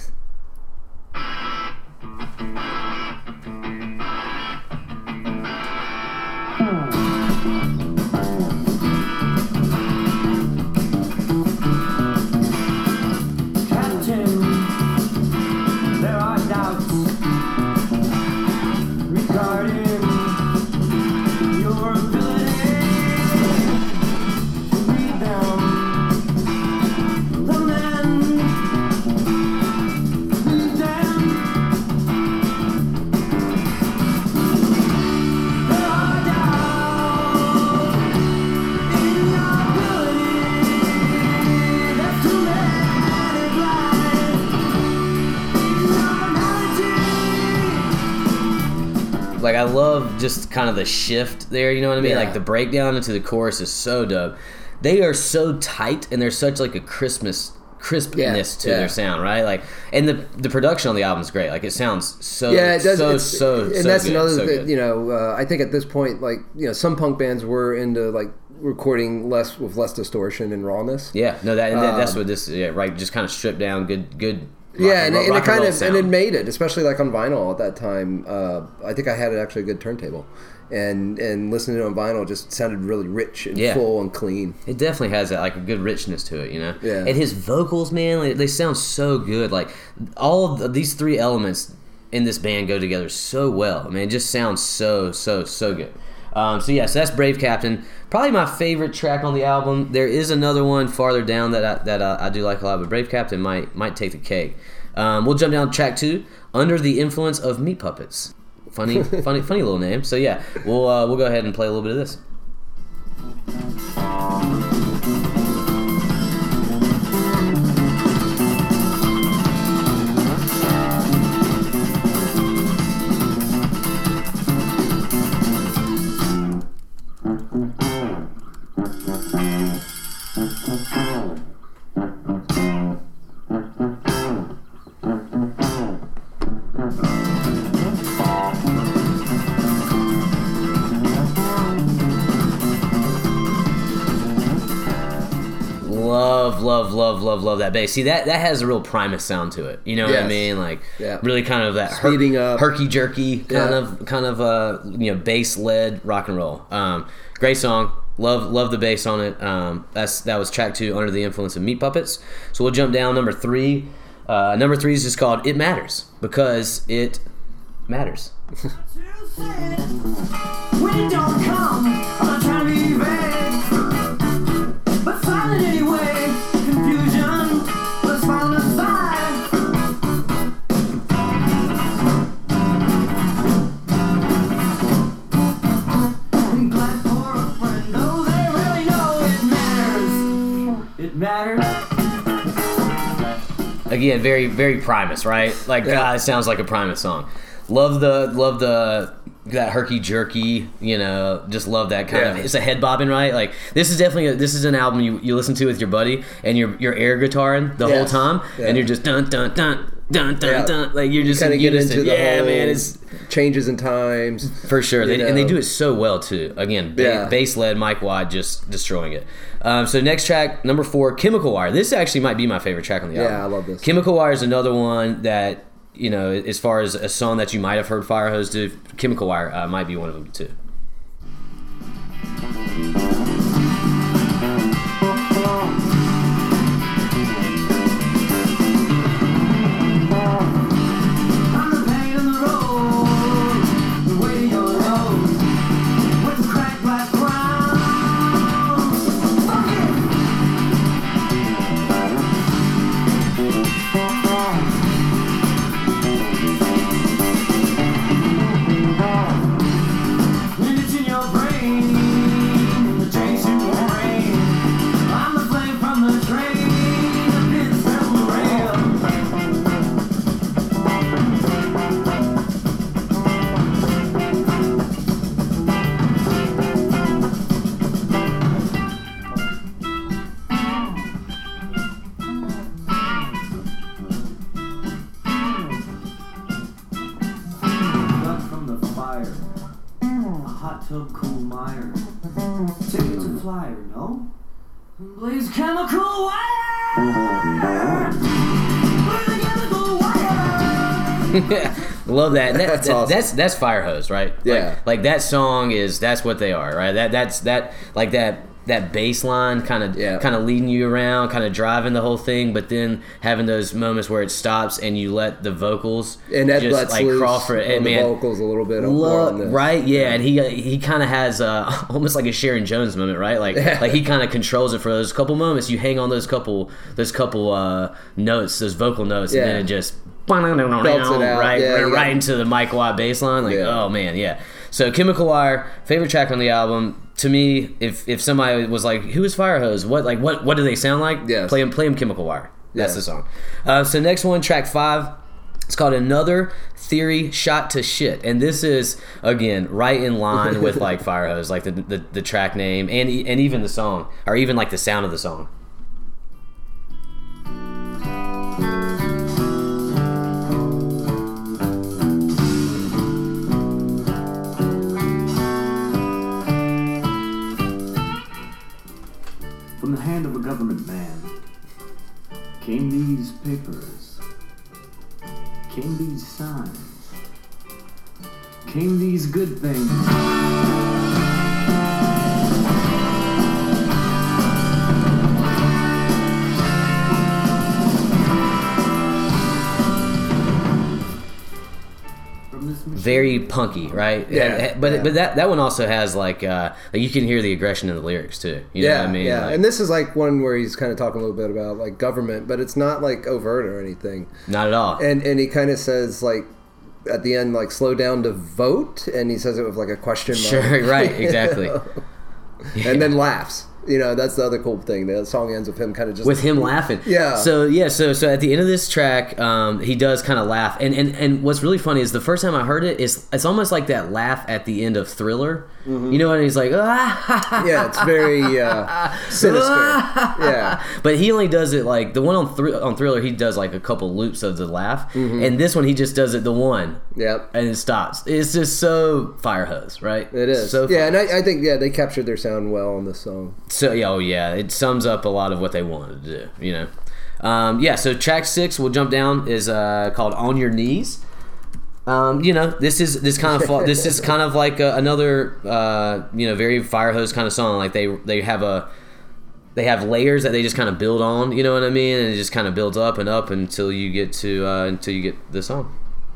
Captain, there are doubts regarding your ability. Like I love just kind of the shift there. You know what I mean? Yeah. Like the breakdown into the chorus is so dope. They are so tight, and there's such like a Christmas crispness Yeah, to yeah. their sound, right? Like, and the the production on the album is great. Like, it sounds so Yeah, it does. so it's, so and so that's good, another so thing. good. You know, uh, I think at this point, like you know, some punk bands were into like recording less with less distortion and rawness. Yeah, no, that, and that that's Um, what this. Yeah, right. Just kind of stripped down, good, good. rock Yeah, and, roll- and rock it kind roll of sound. and it made it, especially like on vinyl at that time. Uh, I think I had actually a good turntable, and and listening to it on vinyl just sounded really rich and Yeah. full and clean. It definitely has that like a good richness to it, you know. Yeah. And his vocals, man, like, they sound so good. Like all of these three elements in this band go together so well. I mean, it just sounds so so so good. Um, so yeah, so that's Brave Captain. Probably my favorite track on the album. There is another one farther down that I, that I, I do like a lot, but Brave Captain might might take the cake. Um, we'll jump down to track two, Under the Influence of Meat Puppets. Funny, funny, funny little name. So yeah, we'll uh, we'll go ahead and play a little bit of this. Love, love, love, love, love that bass. See, that that has a real Primus sound to it. You know what I Yes. mean? Like, Yeah. really kind of that her- Speeding up. herky jerky kind Yeah. of kind of uh you know bass led rock and roll. Um, great song. Love love the bass on it. Um, that's that was track two, Under the Influence of Meat Puppets. So we'll jump down number three. Uh, number three is just called It Matters, because it matters. When it don't come, I'm not trying to be vague, but silent anyway. Confusion, let's find a side. I'm glad for a friend, though they really know it matters. It matters. Again, very very Primus, right? Like, Yeah. God, it sounds like a Primus song. Love the love the that herky jerky, you know, just love that kind Yeah. of. It's a head bobbing, right? Like, this is definitely a, this is an album you, you listen to with your buddy, and you're you're air guitaring the whole Yes. time, Yeah. and you're just dun dun dun dun dun Yeah. dun. Like, you're just Kind of you get just- into the yeah, whole man, it's changes in times. for sure. They, you and they know. do it so well too. Again, ba- Yeah. bass led, Mike Wide just destroying it. Um, so next track, number four, Chemical Wire. This actually might be my favorite track on the album. Yeah, I love this. Chemical Wire is another one that, you know, as far as a song that you might have heard Firehose do, Chemical Wire uh, might be one of them too. I'm the pain in the road, the way you're low, with the cracked black crown. Fuck it! When it's in your brain, the taste you won't rain. I'm the flame from the train, the pits from the rail. Got from the fire, a hot tub cool mire. Ticket to flyer, no? Blaze chemical wire! Blaze chemical wire! Love that. And that- That's that- awesome. That's that's Firehose, right? Like- Yeah. Like, that song is that's what they are, right? That that's that like that that bass line kind of Yeah. kind of leading you around, kind of driving the whole thing, but then having those moments where it stops and you let the vocals And that just lets like loose crawl for it. on And the man, vocals a little bit. more Lo- on this. right, yeah, and he he kind of has uh, almost like a Sharon Jones moment, right? Like Yeah. like he kind of controls it for those couple moments. You hang on those couple those couple uh, notes, those vocal notes, and then Yeah. it just Belts it out. right, Yeah, right, you right got- into the Mike Watt bass line. Like, Yeah. oh man, yeah. So Chemical Wire, favorite track on the album. To me, if if somebody was like, "Who is Firehose? What like what what do they sound like?" Yes. Play him, play him Chemical Wire. That's Yeah. the song. Uh, so next one, track five. It's called Another Theory Shot to Shit, and this is again right in line with like Firehose, like the, the the track name and e- and even the song, or even like the sound of the song. From the hand of a government man came these papers, came these signs, came these good things. Very punky, right? Yeah, And- but yeah. but that that one also has like uh, like you can hear the aggression in the lyrics too. You know yeah, what I mean? yeah. Like, And this is like one where he's kind of talking a little bit about like government, but it's not like overt or anything. not at all. And and he kind of says like at the end like slow down to vote, and he says it with like a question mark. Sure, right, exactly. And then laughs. You know, that's the other cool thing. The song ends with him kind of just With him laughing, Yeah. So yeah, so so at the end of this track, um, he does kind of laugh, and, and and what's really funny is the first time I heard it is it's almost like that laugh at the end of Thriller. You know, and he's like, ah, Yeah, it's very uh, sinister. Yeah. But he only does it like the one on Thr- on Thriller. He does like a couple loops of the laugh, and this one he just does it the one, Yep. and it stops. It's just so Firehose, right? It is. so yeah, and Firehose. I, I think yeah they captured their sound well on this song. So yeah, oh yeah, it sums up a lot of what they wanted to do. You know, um, yeah. So track six, we'll jump down, is uh, called "On Your Knees." Um, you know, this is this kind of this is kind of like a, another uh, you know very Firehose kind of song. Like they they have a they have layers that they just kind of build on. You know what I mean? And it just kind of builds up and up until you get to uh, until you get the song.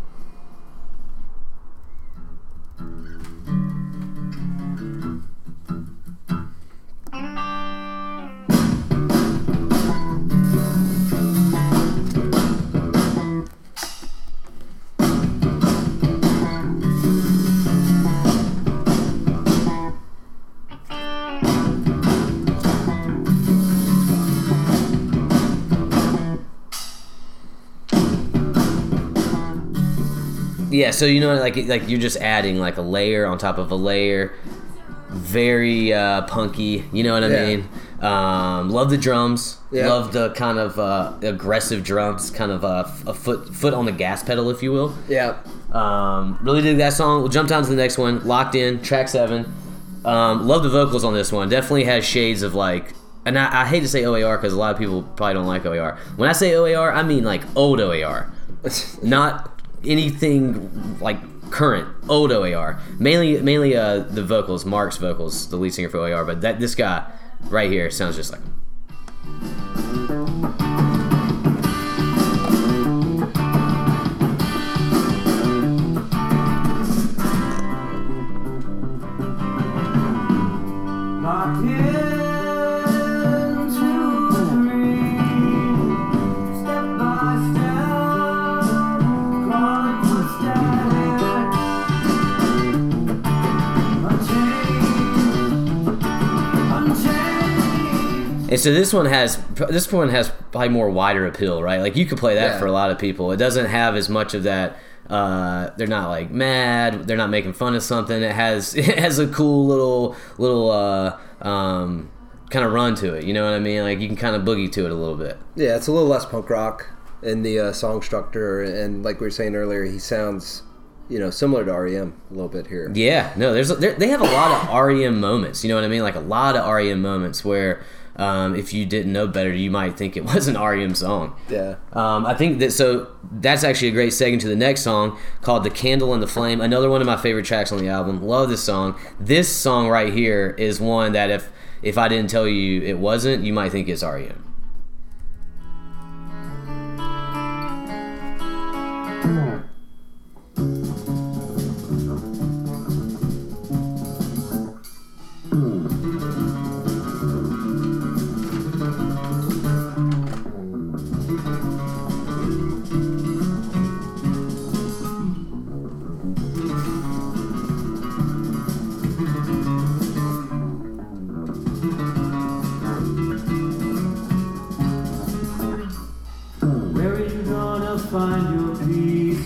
Yeah, so you know, like like you're just adding like a layer on top of a layer, very uh, punky. You know what I Yeah. mean? Um, love the drums. Yeah. Love the kind of uh, aggressive drums, kind of uh, a foot foot on the gas pedal, if you will. Yeah. Um, really dig that song. We'll jump down to the next one. Locked In, track seven. Um, love the vocals on this one. Definitely has shades of like, and I, I hate to say O A R because a lot of people probably don't like O A R. When I say O A R, I mean like old O A R, not anything like current. Old O A R. Mainly, mainly uh, the vocals, Mark's vocals, the lead singer for O A R. But that this guy right here sounds just like him. Locked into a dream, step by step, crawling for static, unchained, unchained. And so this one has this one has probably more wider appeal, right? Like you could play that Yeah. for a lot of people. It doesn't have as much of that. Uh, they're not like mad. They're not making fun of something. It has it has a cool little little uh, um, kind of run to it. You know what I mean? Like you can kind of boogie to it a little bit. Yeah, it's a little less punk rock in the uh, song structure, and like we were saying earlier, he sounds, you know, similar to R E M a little bit here. Yeah, no, there's there, they have a lot of R E M moments. You know what I mean? Like a lot of R E M moments where um, if you didn't know better, you might think it was an R E M song. Yeah. Um, I think that so that's actually a great segue to the next song called "The Candle and the Flame." Another one of my favorite tracks on the album. Love this song. This song right here is one that if if I didn't tell you it wasn't, you might think it's R E M.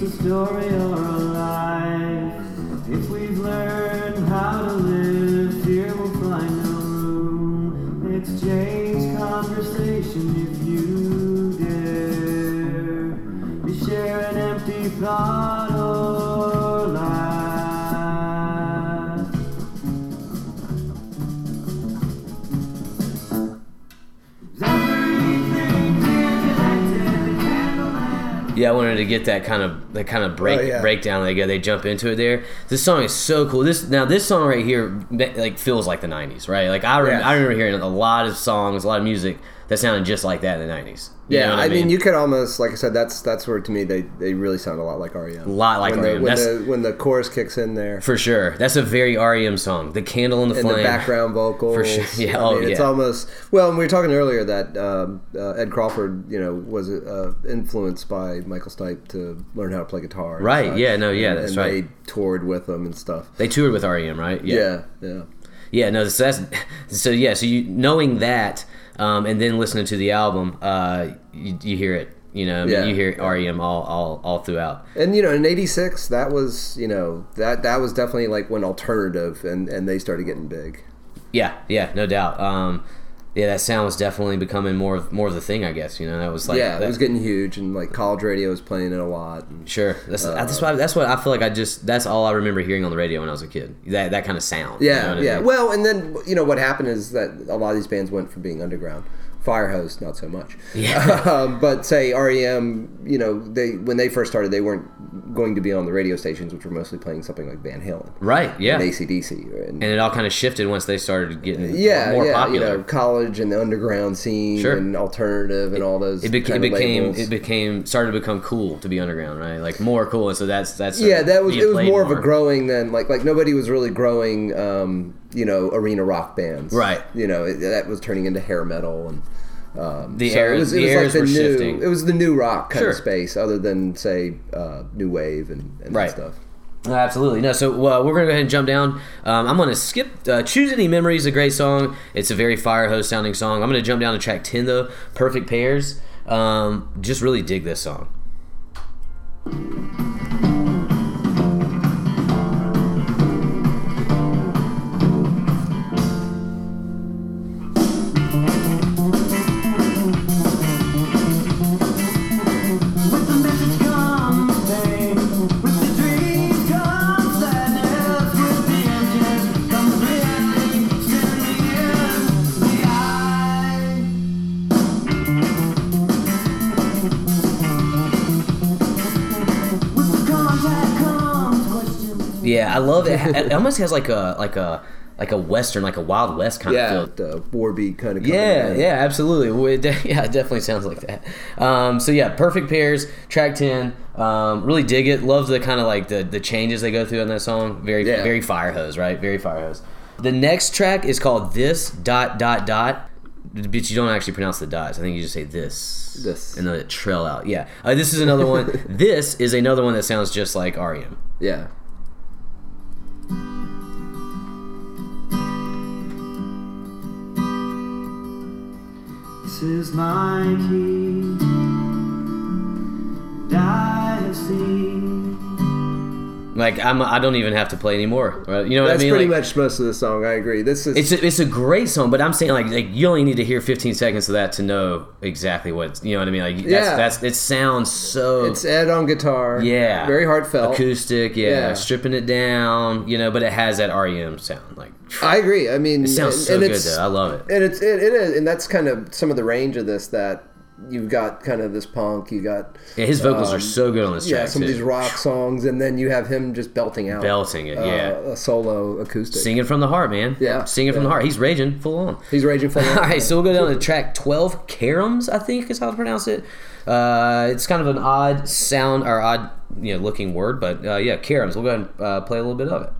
a story or a life. If we've learned how to live, fear will find no room. Exchange conversation if you dare. You share an empty thought or laugh. Everything connected, candleman. Yeah, I wanted to get that kind of that kind of break Oh, yeah. breakdown. They go, they jump into it there. This song is so cool. This now this song right here like feels like the nineties, right? Like I rem- Yes. I remember hearing a lot of songs, a lot of music that sounded just like that in the nineties. You Yeah, know what I mean, you could almost, like I said, that's that's where to me they, they really sound a lot like R E M. A lot like when R E the, M. When That's- the, when the chorus kicks in there. for sure. That's a very R E M song. The Candle in the And Flame. the background vocals. For sure. Yeah, I oh, mean, it's yeah. almost, well, and we were talking earlier that um, uh, Ed Crawford, you know, was uh, influenced by Michael Stipe to learn how to play guitar. and Right, such. yeah, no, yeah, and, that's and right. they toured with them and stuff. They toured with R E M, right? Yeah, yeah. Yeah, no, so that's so yeah. So you knowing that, um, and then listening to the album, uh, you, you hear it. You know, I mean, Yeah. you hear R E M all, all, all throughout. And you know, in eighty-six, that was, you know, that that was definitely like when alternative and, and they started getting big. Yeah, yeah, no doubt. Um, yeah, that sound was definitely becoming more of more of the thing. I guess you know that was like yeah, that, it was getting huge, and like college radio was playing it a lot. And, sure. That's Uh, that's why that's what I feel like. I just that's all I remember hearing on the radio when I was a kid. That that kind of sound. you know yeah, what I yeah. mean? Well, and then you know what happened is that a lot of these bands went from being underground. Firehose, not so much. Yeah. um, but say R E M, you know, they when they first started, they weren't going to be on the radio stations, which were mostly playing something like Van Halen, Right. Yeah. and A C D C, And and, it all kind of shifted once they started getting yeah, more yeah, popular. you know, college and the underground scene Sure. and alternative and all those. It, beca- kind it of became labels. it became started to become cool to be underground, right? Like more cool, and so that's that's Yeah, that was being it was played more of a growing than like like nobody was really growing, um, you know, arena rock bands, Right. You know, it, that was turning into hair metal and. Um, The so eras- it was, it the was eras like the were new, shifting. It was the new rock kind Sure. of space, other than say uh, new wave and, and Right. that stuff. Absolutely. No, so uh, we're going to go ahead and jump down. Um, I'm going to skip uh, Choose Any Memories, is a great song. It's a very fire hose sounding song. I'm going to jump down to track ten, though, Perfect Pairs. Um, just really dig this song. With the message comes pain, with the dreams comes sadness, with the engine comes reality, staring me in the eye. With the contact comes questions. Yeah, I love it. It almost has like a like a like a western, like a Wild West kind Yeah, of feel. the Warbeat kind of. coming Yeah, in. yeah, absolutely. Well, it de- yeah, it definitely sounds like that. Um, so yeah, Perfect Pairs, track ten. Um, really dig it. Love the kind of like the, the changes they go through in that song. Very Yeah. very fire hose, right? Very fire hose. The next track is called This dot dot dot. But you don't actually pronounce the dots. I think you just say this. This. And then it trail out. Yeah. Uh, this is another one. This is another one that sounds just like R E M. Yeah. This is my key, and I have seen. Like I'm, I don't even have to play anymore. Right? You know what That's I mean? pretty Like, much most of the song. I agree. This is It's a, it's a great song, but I'm saying like like you only need to hear fifteen seconds of that to know exactly what you know what I mean. Like that's, Yeah. that's it sounds so it's Ed on guitar. yeah very heartfelt. acoustic, yeah, Yeah. stripping it down, you know, but it has that R E M sound. Like I agree. I mean, it sounds and, so and good it's, though. I love it. And it's it, it is, and that's kind of some of the range of this. That you've got kind of this punk. You got Yeah, his vocals um, are so good on this track. yeah, some too. of these rock songs, and then you have him just belting out, Belting it, uh, yeah. a solo acoustic. Singing from the heart, man. Yeah, singing from yeah. the heart. He's raging full on. He's raging full on. All right, so we'll go down to track twelve, Caroms, I think is how to pronounce it. Uh, it's kind of an odd sound, or odd, you know, looking word, but uh, yeah, Caroms. We'll go ahead and uh, play a little bit of it.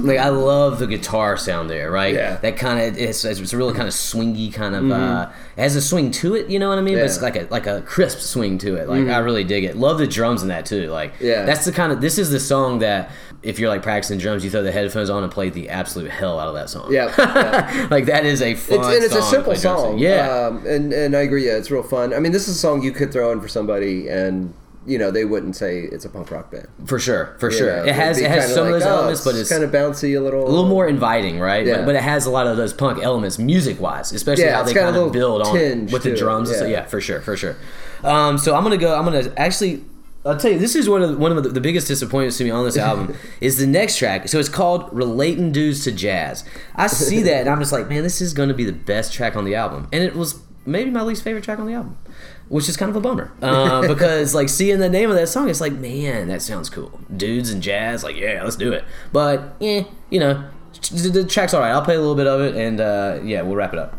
Like I love the guitar sound there, right? Yeah. That kind of it's it's a really kind of swingy kind of. Mm-hmm. Uh, it has a swing to it, you know what I mean? But it's Yeah. like a like a crisp swing to it. Like I really dig it. Love the drums in that too. Like Yeah. that's the kind of this is the song that if you're like practicing drums, you throw the headphones on and play the absolute hell out of that song. Yeah, yeah. Like that is a fun. It's, and it's song a to simple play drums to. song. Yeah. Um, and, and I agree, yeah, it's real fun. I mean, this is a song you could throw in for somebody and, you know, they wouldn't say it's a punk rock band. For sure, for You sure. know, It has it'd it be has kinda some of like, those oh, elements, but it's kind of bouncy a little. a little more inviting, right? Yeah. But, but it has a lot of those punk elements, music wise, especially Yeah, how it's they got a kind of little build on tinge with the to it, drums. and yeah. stuff. Yeah, for sure, for sure. Um, so I'm gonna go. I'm gonna actually. I'll tell you, this is one of the, one of the, the biggest disappointments to me on this album is the next track. So it's called "Relating Dudes to Jazz." I see that and I'm just like, man, this is going to be the best track on the album, and it was maybe my least favorite track on the album, which is kind of a bummer uh, because like seeing the name of that song, it's like, man, that sounds cool, dudes and jazz, like yeah, let's do it. But yeah, you know, the, the track's all right. I'll play a little bit of it, and uh, yeah, we'll wrap it up.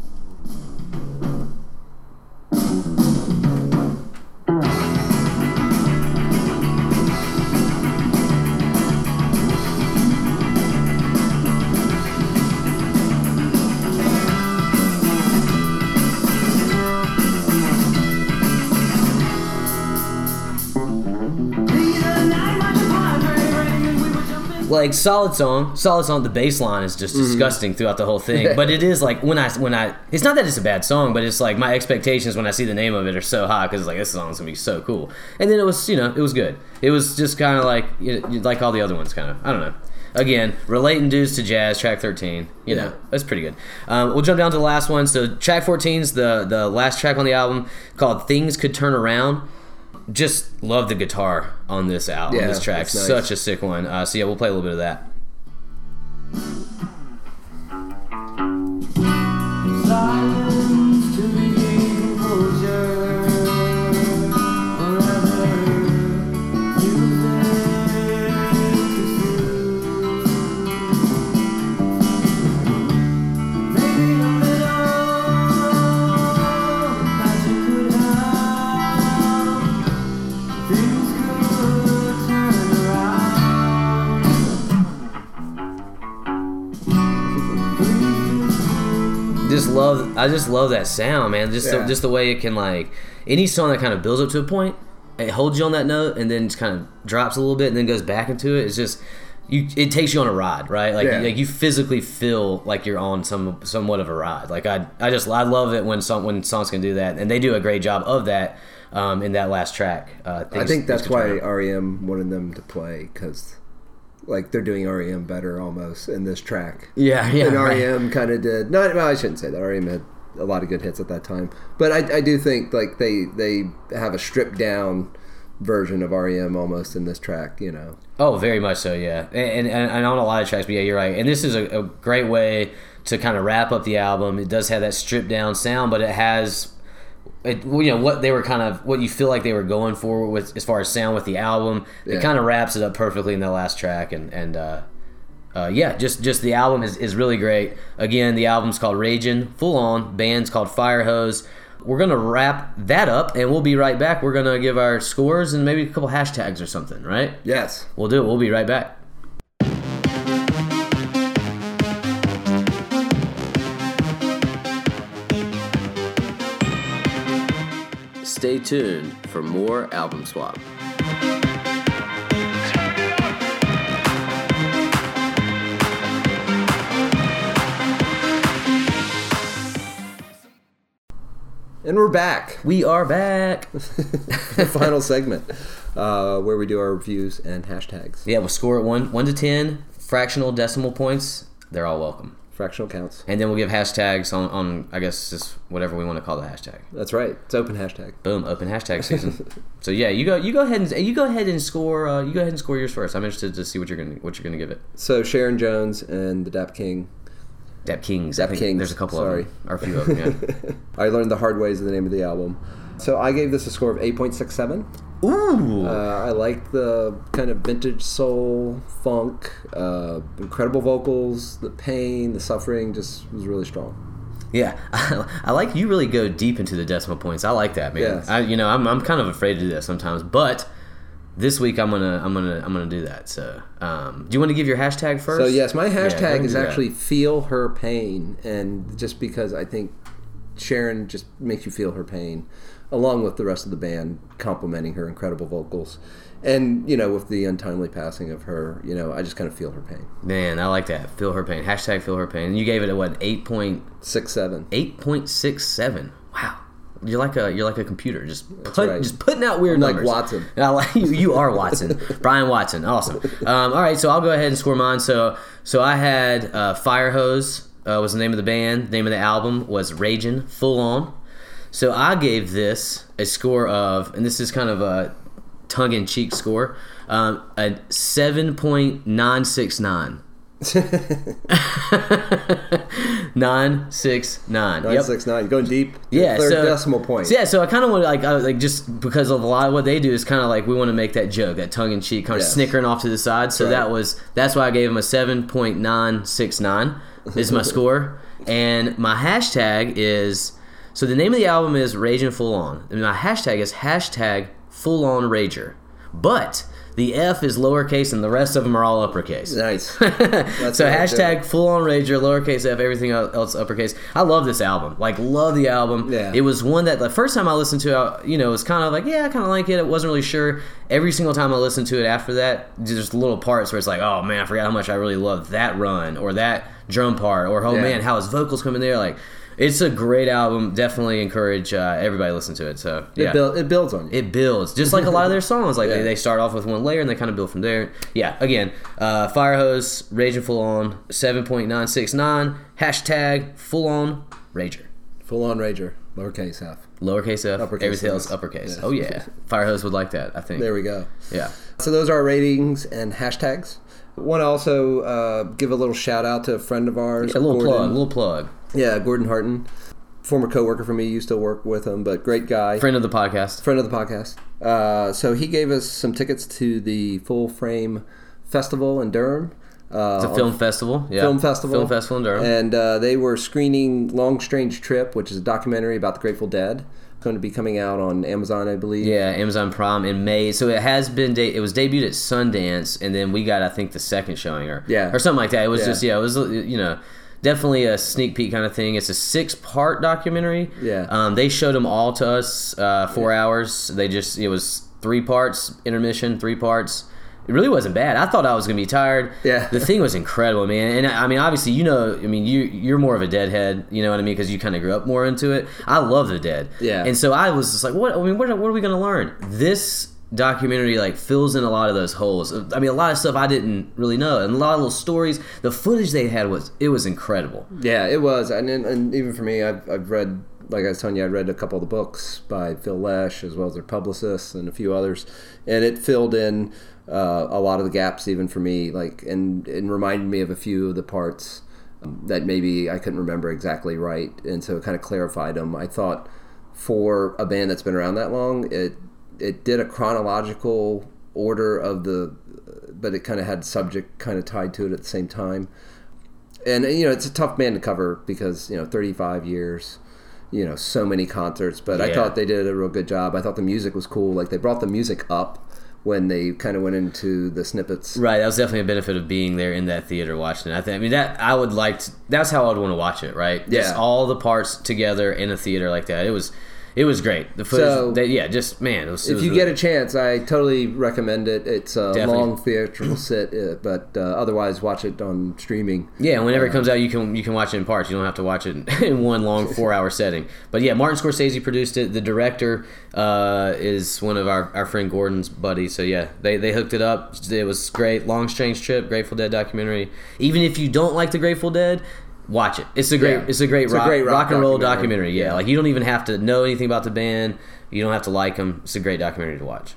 Like solid song, solid song. The bass line is just disgusting throughout the whole thing. But it is like when I when I it's not that it's a bad song, but it's like my expectations when I see the name of it are so high because like this song's gonna be so cool. And then it was you know it was good. It was just kind of like you know, like all the other ones, kind of. I don't know. Again, relating dudes to jazz, track thirteen. You know, Yeah. that's pretty good. Um, we'll jump down to the last one. So track fourteen is the the last track on the album called "Things Could Turn Around." Just love the guitar on this album. Yeah, this track, that's nice. such a sick one. Uh, so yeah, we'll play a little bit of that. Silence to regain composure. Forever, music to soothe. Maybe a little magic could help. Things could turn around. Just love, I just love that sound, man. Just the, Yeah. just the way it can like any song that kind of builds up to a point, it holds you on that note, and then just kind of drops a little bit, and then goes back into it. It's just you. It takes you on a ride, right? Like, Yeah. like you physically feel like you're on some somewhat of a ride. Like I, I just I love it when song when songs can do that, and they do a great job of that um, in that last track. Uh, I Things- think that's Things Could Turn why Around. R E M wanted them to play because, like, they're doing R E M better almost in this track. Yeah, yeah. and right. R E M kind of did. Not, well, I shouldn't say that. R E M had a lot of good hits at that time, but I, I do think like they they have a stripped down version of R E M almost in this track. You know. Oh, very much so, yeah. And, and, and on a lot of tracks, but yeah, you're right. And this is a, a great way to kind of wrap up the album. It does have that stripped down sound, but it has, it, you know, what they were kind of, what you feel like they were going for with as far as sound with the album. Yeah. It kind of wraps it up perfectly in the last track. And, and uh, uh, yeah, just, just the album is, is really great. Again, the album's called Ragin', Full On. Band's called Fire Hose. We're going to wrap that up, and we'll be right back. We're going to give our scores and maybe a couple hashtags or something, right? Yes. We'll do it. We'll be right back. Stay tuned for more Album Swap. And we're back. We are back. The final segment uh, where we do our reviews and hashtags. Yeah, we'll score it one, one to ten, fractional decimal points. They're all welcome. Fractional counts. And then we'll give hashtags on, on I guess, just whatever we want to call the hashtag. That's right. It's open hashtag. Boom, open hashtag season. So yeah, you go, you go ahead and you go ahead and score. Uh, you go ahead and score yours first. I'm interested to see what you're gonna, what you're gonna give it. So Sharon Jones and the Dap King. Dap Kings. Dap I think Kings. There's a couple Sorry. of them, or a few of them. Yeah. I Learned the Hard Way is the name of the album. So I gave this a score of eight point six seven. Ooh. Uh, I like the kind of vintage soul, funk, uh, incredible vocals, the pain, the suffering just was really strong. Yeah, I like you really go deep into the decimal points. I like that, man. Yes. I, you know, I'm I'm kind of afraid to do that sometimes, but this week I'm gonna I'm gonna I'm gonna do that. So, um, do you want to give your hashtag first? So yes, my Yeah, go ahead hashtag and is do that. actually feel her pain, and just because I think Sharon just makes you feel her pain, along with the rest of the band complimenting her incredible vocals, and you know, with the untimely passing of her, you know, I just kind of feel her pain. Man, I like that. Feel her pain. Hashtag feel her pain. And you gave it a what? Eight point Six seven. eight point six seven. Wow. You're like a you're like a computer, just put, right. just putting out weird I'm like numbers. Watson. I like you. You are Watson, Brian Watson. Awesome. Um, all right, so I'll go ahead and score mine. So so I had uh, Fire Hose uh, was the name of the band. The name of the album was Ragin' Full On. So I gave this a score of, and this is kind of a tongue-in-cheek score, um, a seven point nine six nine. nine six nine. Nine Yep. six nine. Going deep. Yeah, Third so, decimal point. so yeah, so I kind of want to like, I, like just because of a lot of what they do is kind of like we want to make that joke, that tongue in cheek, kind of Yes. snickering off to the side. So Right. that was that's why I gave them a seven point nine six nine is my score, and my hashtag is so the name of the album is Ragin' Full On, and my hashtag is hashtag Full On Rager, but the F is lowercase and the rest of them are all uppercase. Nice. So what I hashtag do. full on rager, lowercase f, everything else uppercase. I love this album. Like, love the album. Yeah. It was one that the first time I listened to it, you know, it was kind of like, yeah, I kind of like it. I wasn't really sure. Every single time I listened to it after that, there's little parts where it's like, oh man, I forgot how much I really loved that run or that drum part, or oh Yeah. man, how his vocals come in there. Like, it's a great album. Definitely encourage uh, everybody to listen to it. So yeah. It, build, it builds on you. It builds, just like a lot of their songs. Like Yeah. they, they start off with one layer and they kind of build from there. Yeah, again, uh, Fire Hose, Ragin' Full On, seven point nine six nine, hashtag Full On Rager. Full on rager. Lowercase f. Lowercase f, Uppercase everything else yes. uppercase. Yes. Oh yeah, Fire Hose would like that, I think. There we go. Yeah. So those are our ratings and hashtags. Want to also uh, give a little shout out to a friend of ours. A little Gordon. plug, a little plug. Yeah, Gordon Harton. Former coworker for me, used to work with him, but great guy. Friend of the podcast. Friend of the podcast. Uh, so he gave us some tickets to the Full Frame Festival in Durham. Uh, It's a film festival. Yeah. Film festival. Film festival in Durham. And uh, they were screening Long Strange Trip, which is a documentary about the Grateful Dead. It's going to be coming out on Amazon, I believe. Yeah, Amazon Prime in May. So it has been. De- it was debuted at Sundance, and then we got, I think, the second showing, or Yeah. or something like that. It was Yeah. just yeah, it was you know. Definitely a sneak peek kind of thing. It's a six-part documentary. Yeah. Um, they showed them all to us, uh, four hours. They just it was three parts, intermission, three parts. It really wasn't bad. I thought I was gonna be tired. Yeah. The thing was incredible, man. And I mean, obviously, you know, I mean, you you're more of a Deadhead. You know what I mean? Because you kind of grew up more into it. I love the Dead. Yeah. And so I was just like, what? I mean, what, what are we gonna learn? This documentary like fills in a lot of those holes. I mean, a lot of stuff I didn't really know, and a lot of little stories. The footage they had was it was incredible. Yeah, it was. And, and even for me, I've, I've read, like I was telling you, I read a couple of the books by Phil Lesh, as well as their publicists and a few others. And it filled in uh, a lot of the gaps, even for me, like, and, and reminded me of a few of the parts um, that maybe I couldn't remember exactly right. And so it kind of clarified them. I thought for a band that's been around that long, it it did a chronological order of the, but it kind of had subject kind of tied to it at the same time. And, you know, it's a tough band to cover because, you know, thirty-five years, you know, so many concerts. But I Yeah. thought they did a real good job. I thought the music was cool. Like, they brought the music up when they kind of went into the snippets. Right, that was definitely a benefit of being there in that theater watching it. I think, I mean, that I would like to. That's how I'd want to watch it. Right, just Yeah. all the parts together in a theater like that. It was, it was great. The footage, So, they, yeah, just man. It was, it If was you really- get a chance, I totally recommend it. It's a Definitely. long theatrical sit, uh, but uh, otherwise watch it on streaming. Yeah, whenever it comes out, you can you can watch it in parts. You don't have to watch it in one long four hour setting. But yeah, Martin Scorsese produced it. The director uh, is one of our, our friend Gordon's buddies. So yeah, they, they hooked it up. It was great. Long Strange Trip, Grateful Dead documentary. Even if you don't like the Grateful Dead, watch it. It's a great Yeah. it's a great, It's a rock, great rock rock and roll documentary. documentary. Yeah, Yeah. like you don't even have to know anything about the band. You don't have to like them. It's a great documentary to watch.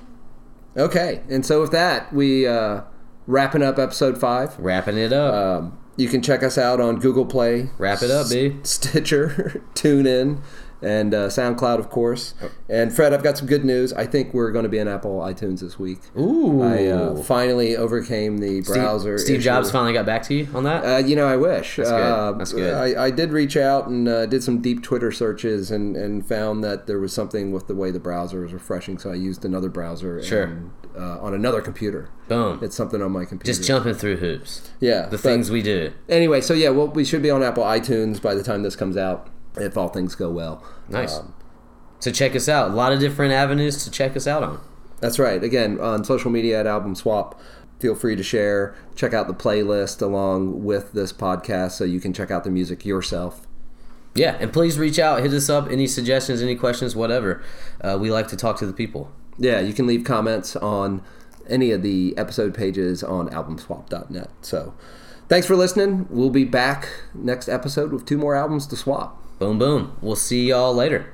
Okay, and so with that, we uh, wrapping up episode five. Wrapping it up. Um, you can check us out on Google Play. Wrap it up, B. Stitcher, TuneIn, and uh, SoundCloud, of course. And Fred, I've got some good news. I think we're going to be in Apple iTunes this week. Ooh. I uh, finally overcame the browser Steve, Steve issue. Jobs finally got back to you on that? Uh, you know, I wish. That's good. Uh, That's good. I, I did reach out and uh, did some deep Twitter searches and, and found that there was something with the way the browser was refreshing, so I used another browser Sure. and, uh, on another computer. Boom. It's something on my computer. Just jumping through hoops. Yeah. The but things we do. Anyway, so yeah, well, we should be on Apple iTunes by the time this comes out, if all things go well. Nice. Um, So check us out. A lot of different avenues to check us out on. That's right. Again, on social media at Album Swap. Feel free to share. Check out the playlist along with this podcast so you can check out the music yourself. Yeah, and please reach out. Hit us up. Any suggestions, any questions, whatever. Uh, we like to talk to the people. Yeah, you can leave comments on any of the episode pages on album swap dot net. So thanks for listening. We'll be back next episode with two more albums to swap. Boom, boom. We'll see y'all later.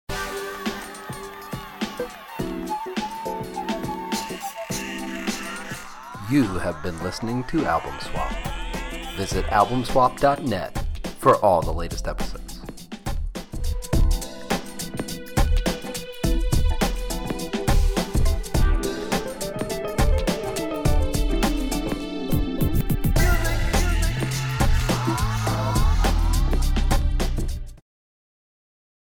You have been listening to Album Swap. Visit album swap dot net for all the latest episodes.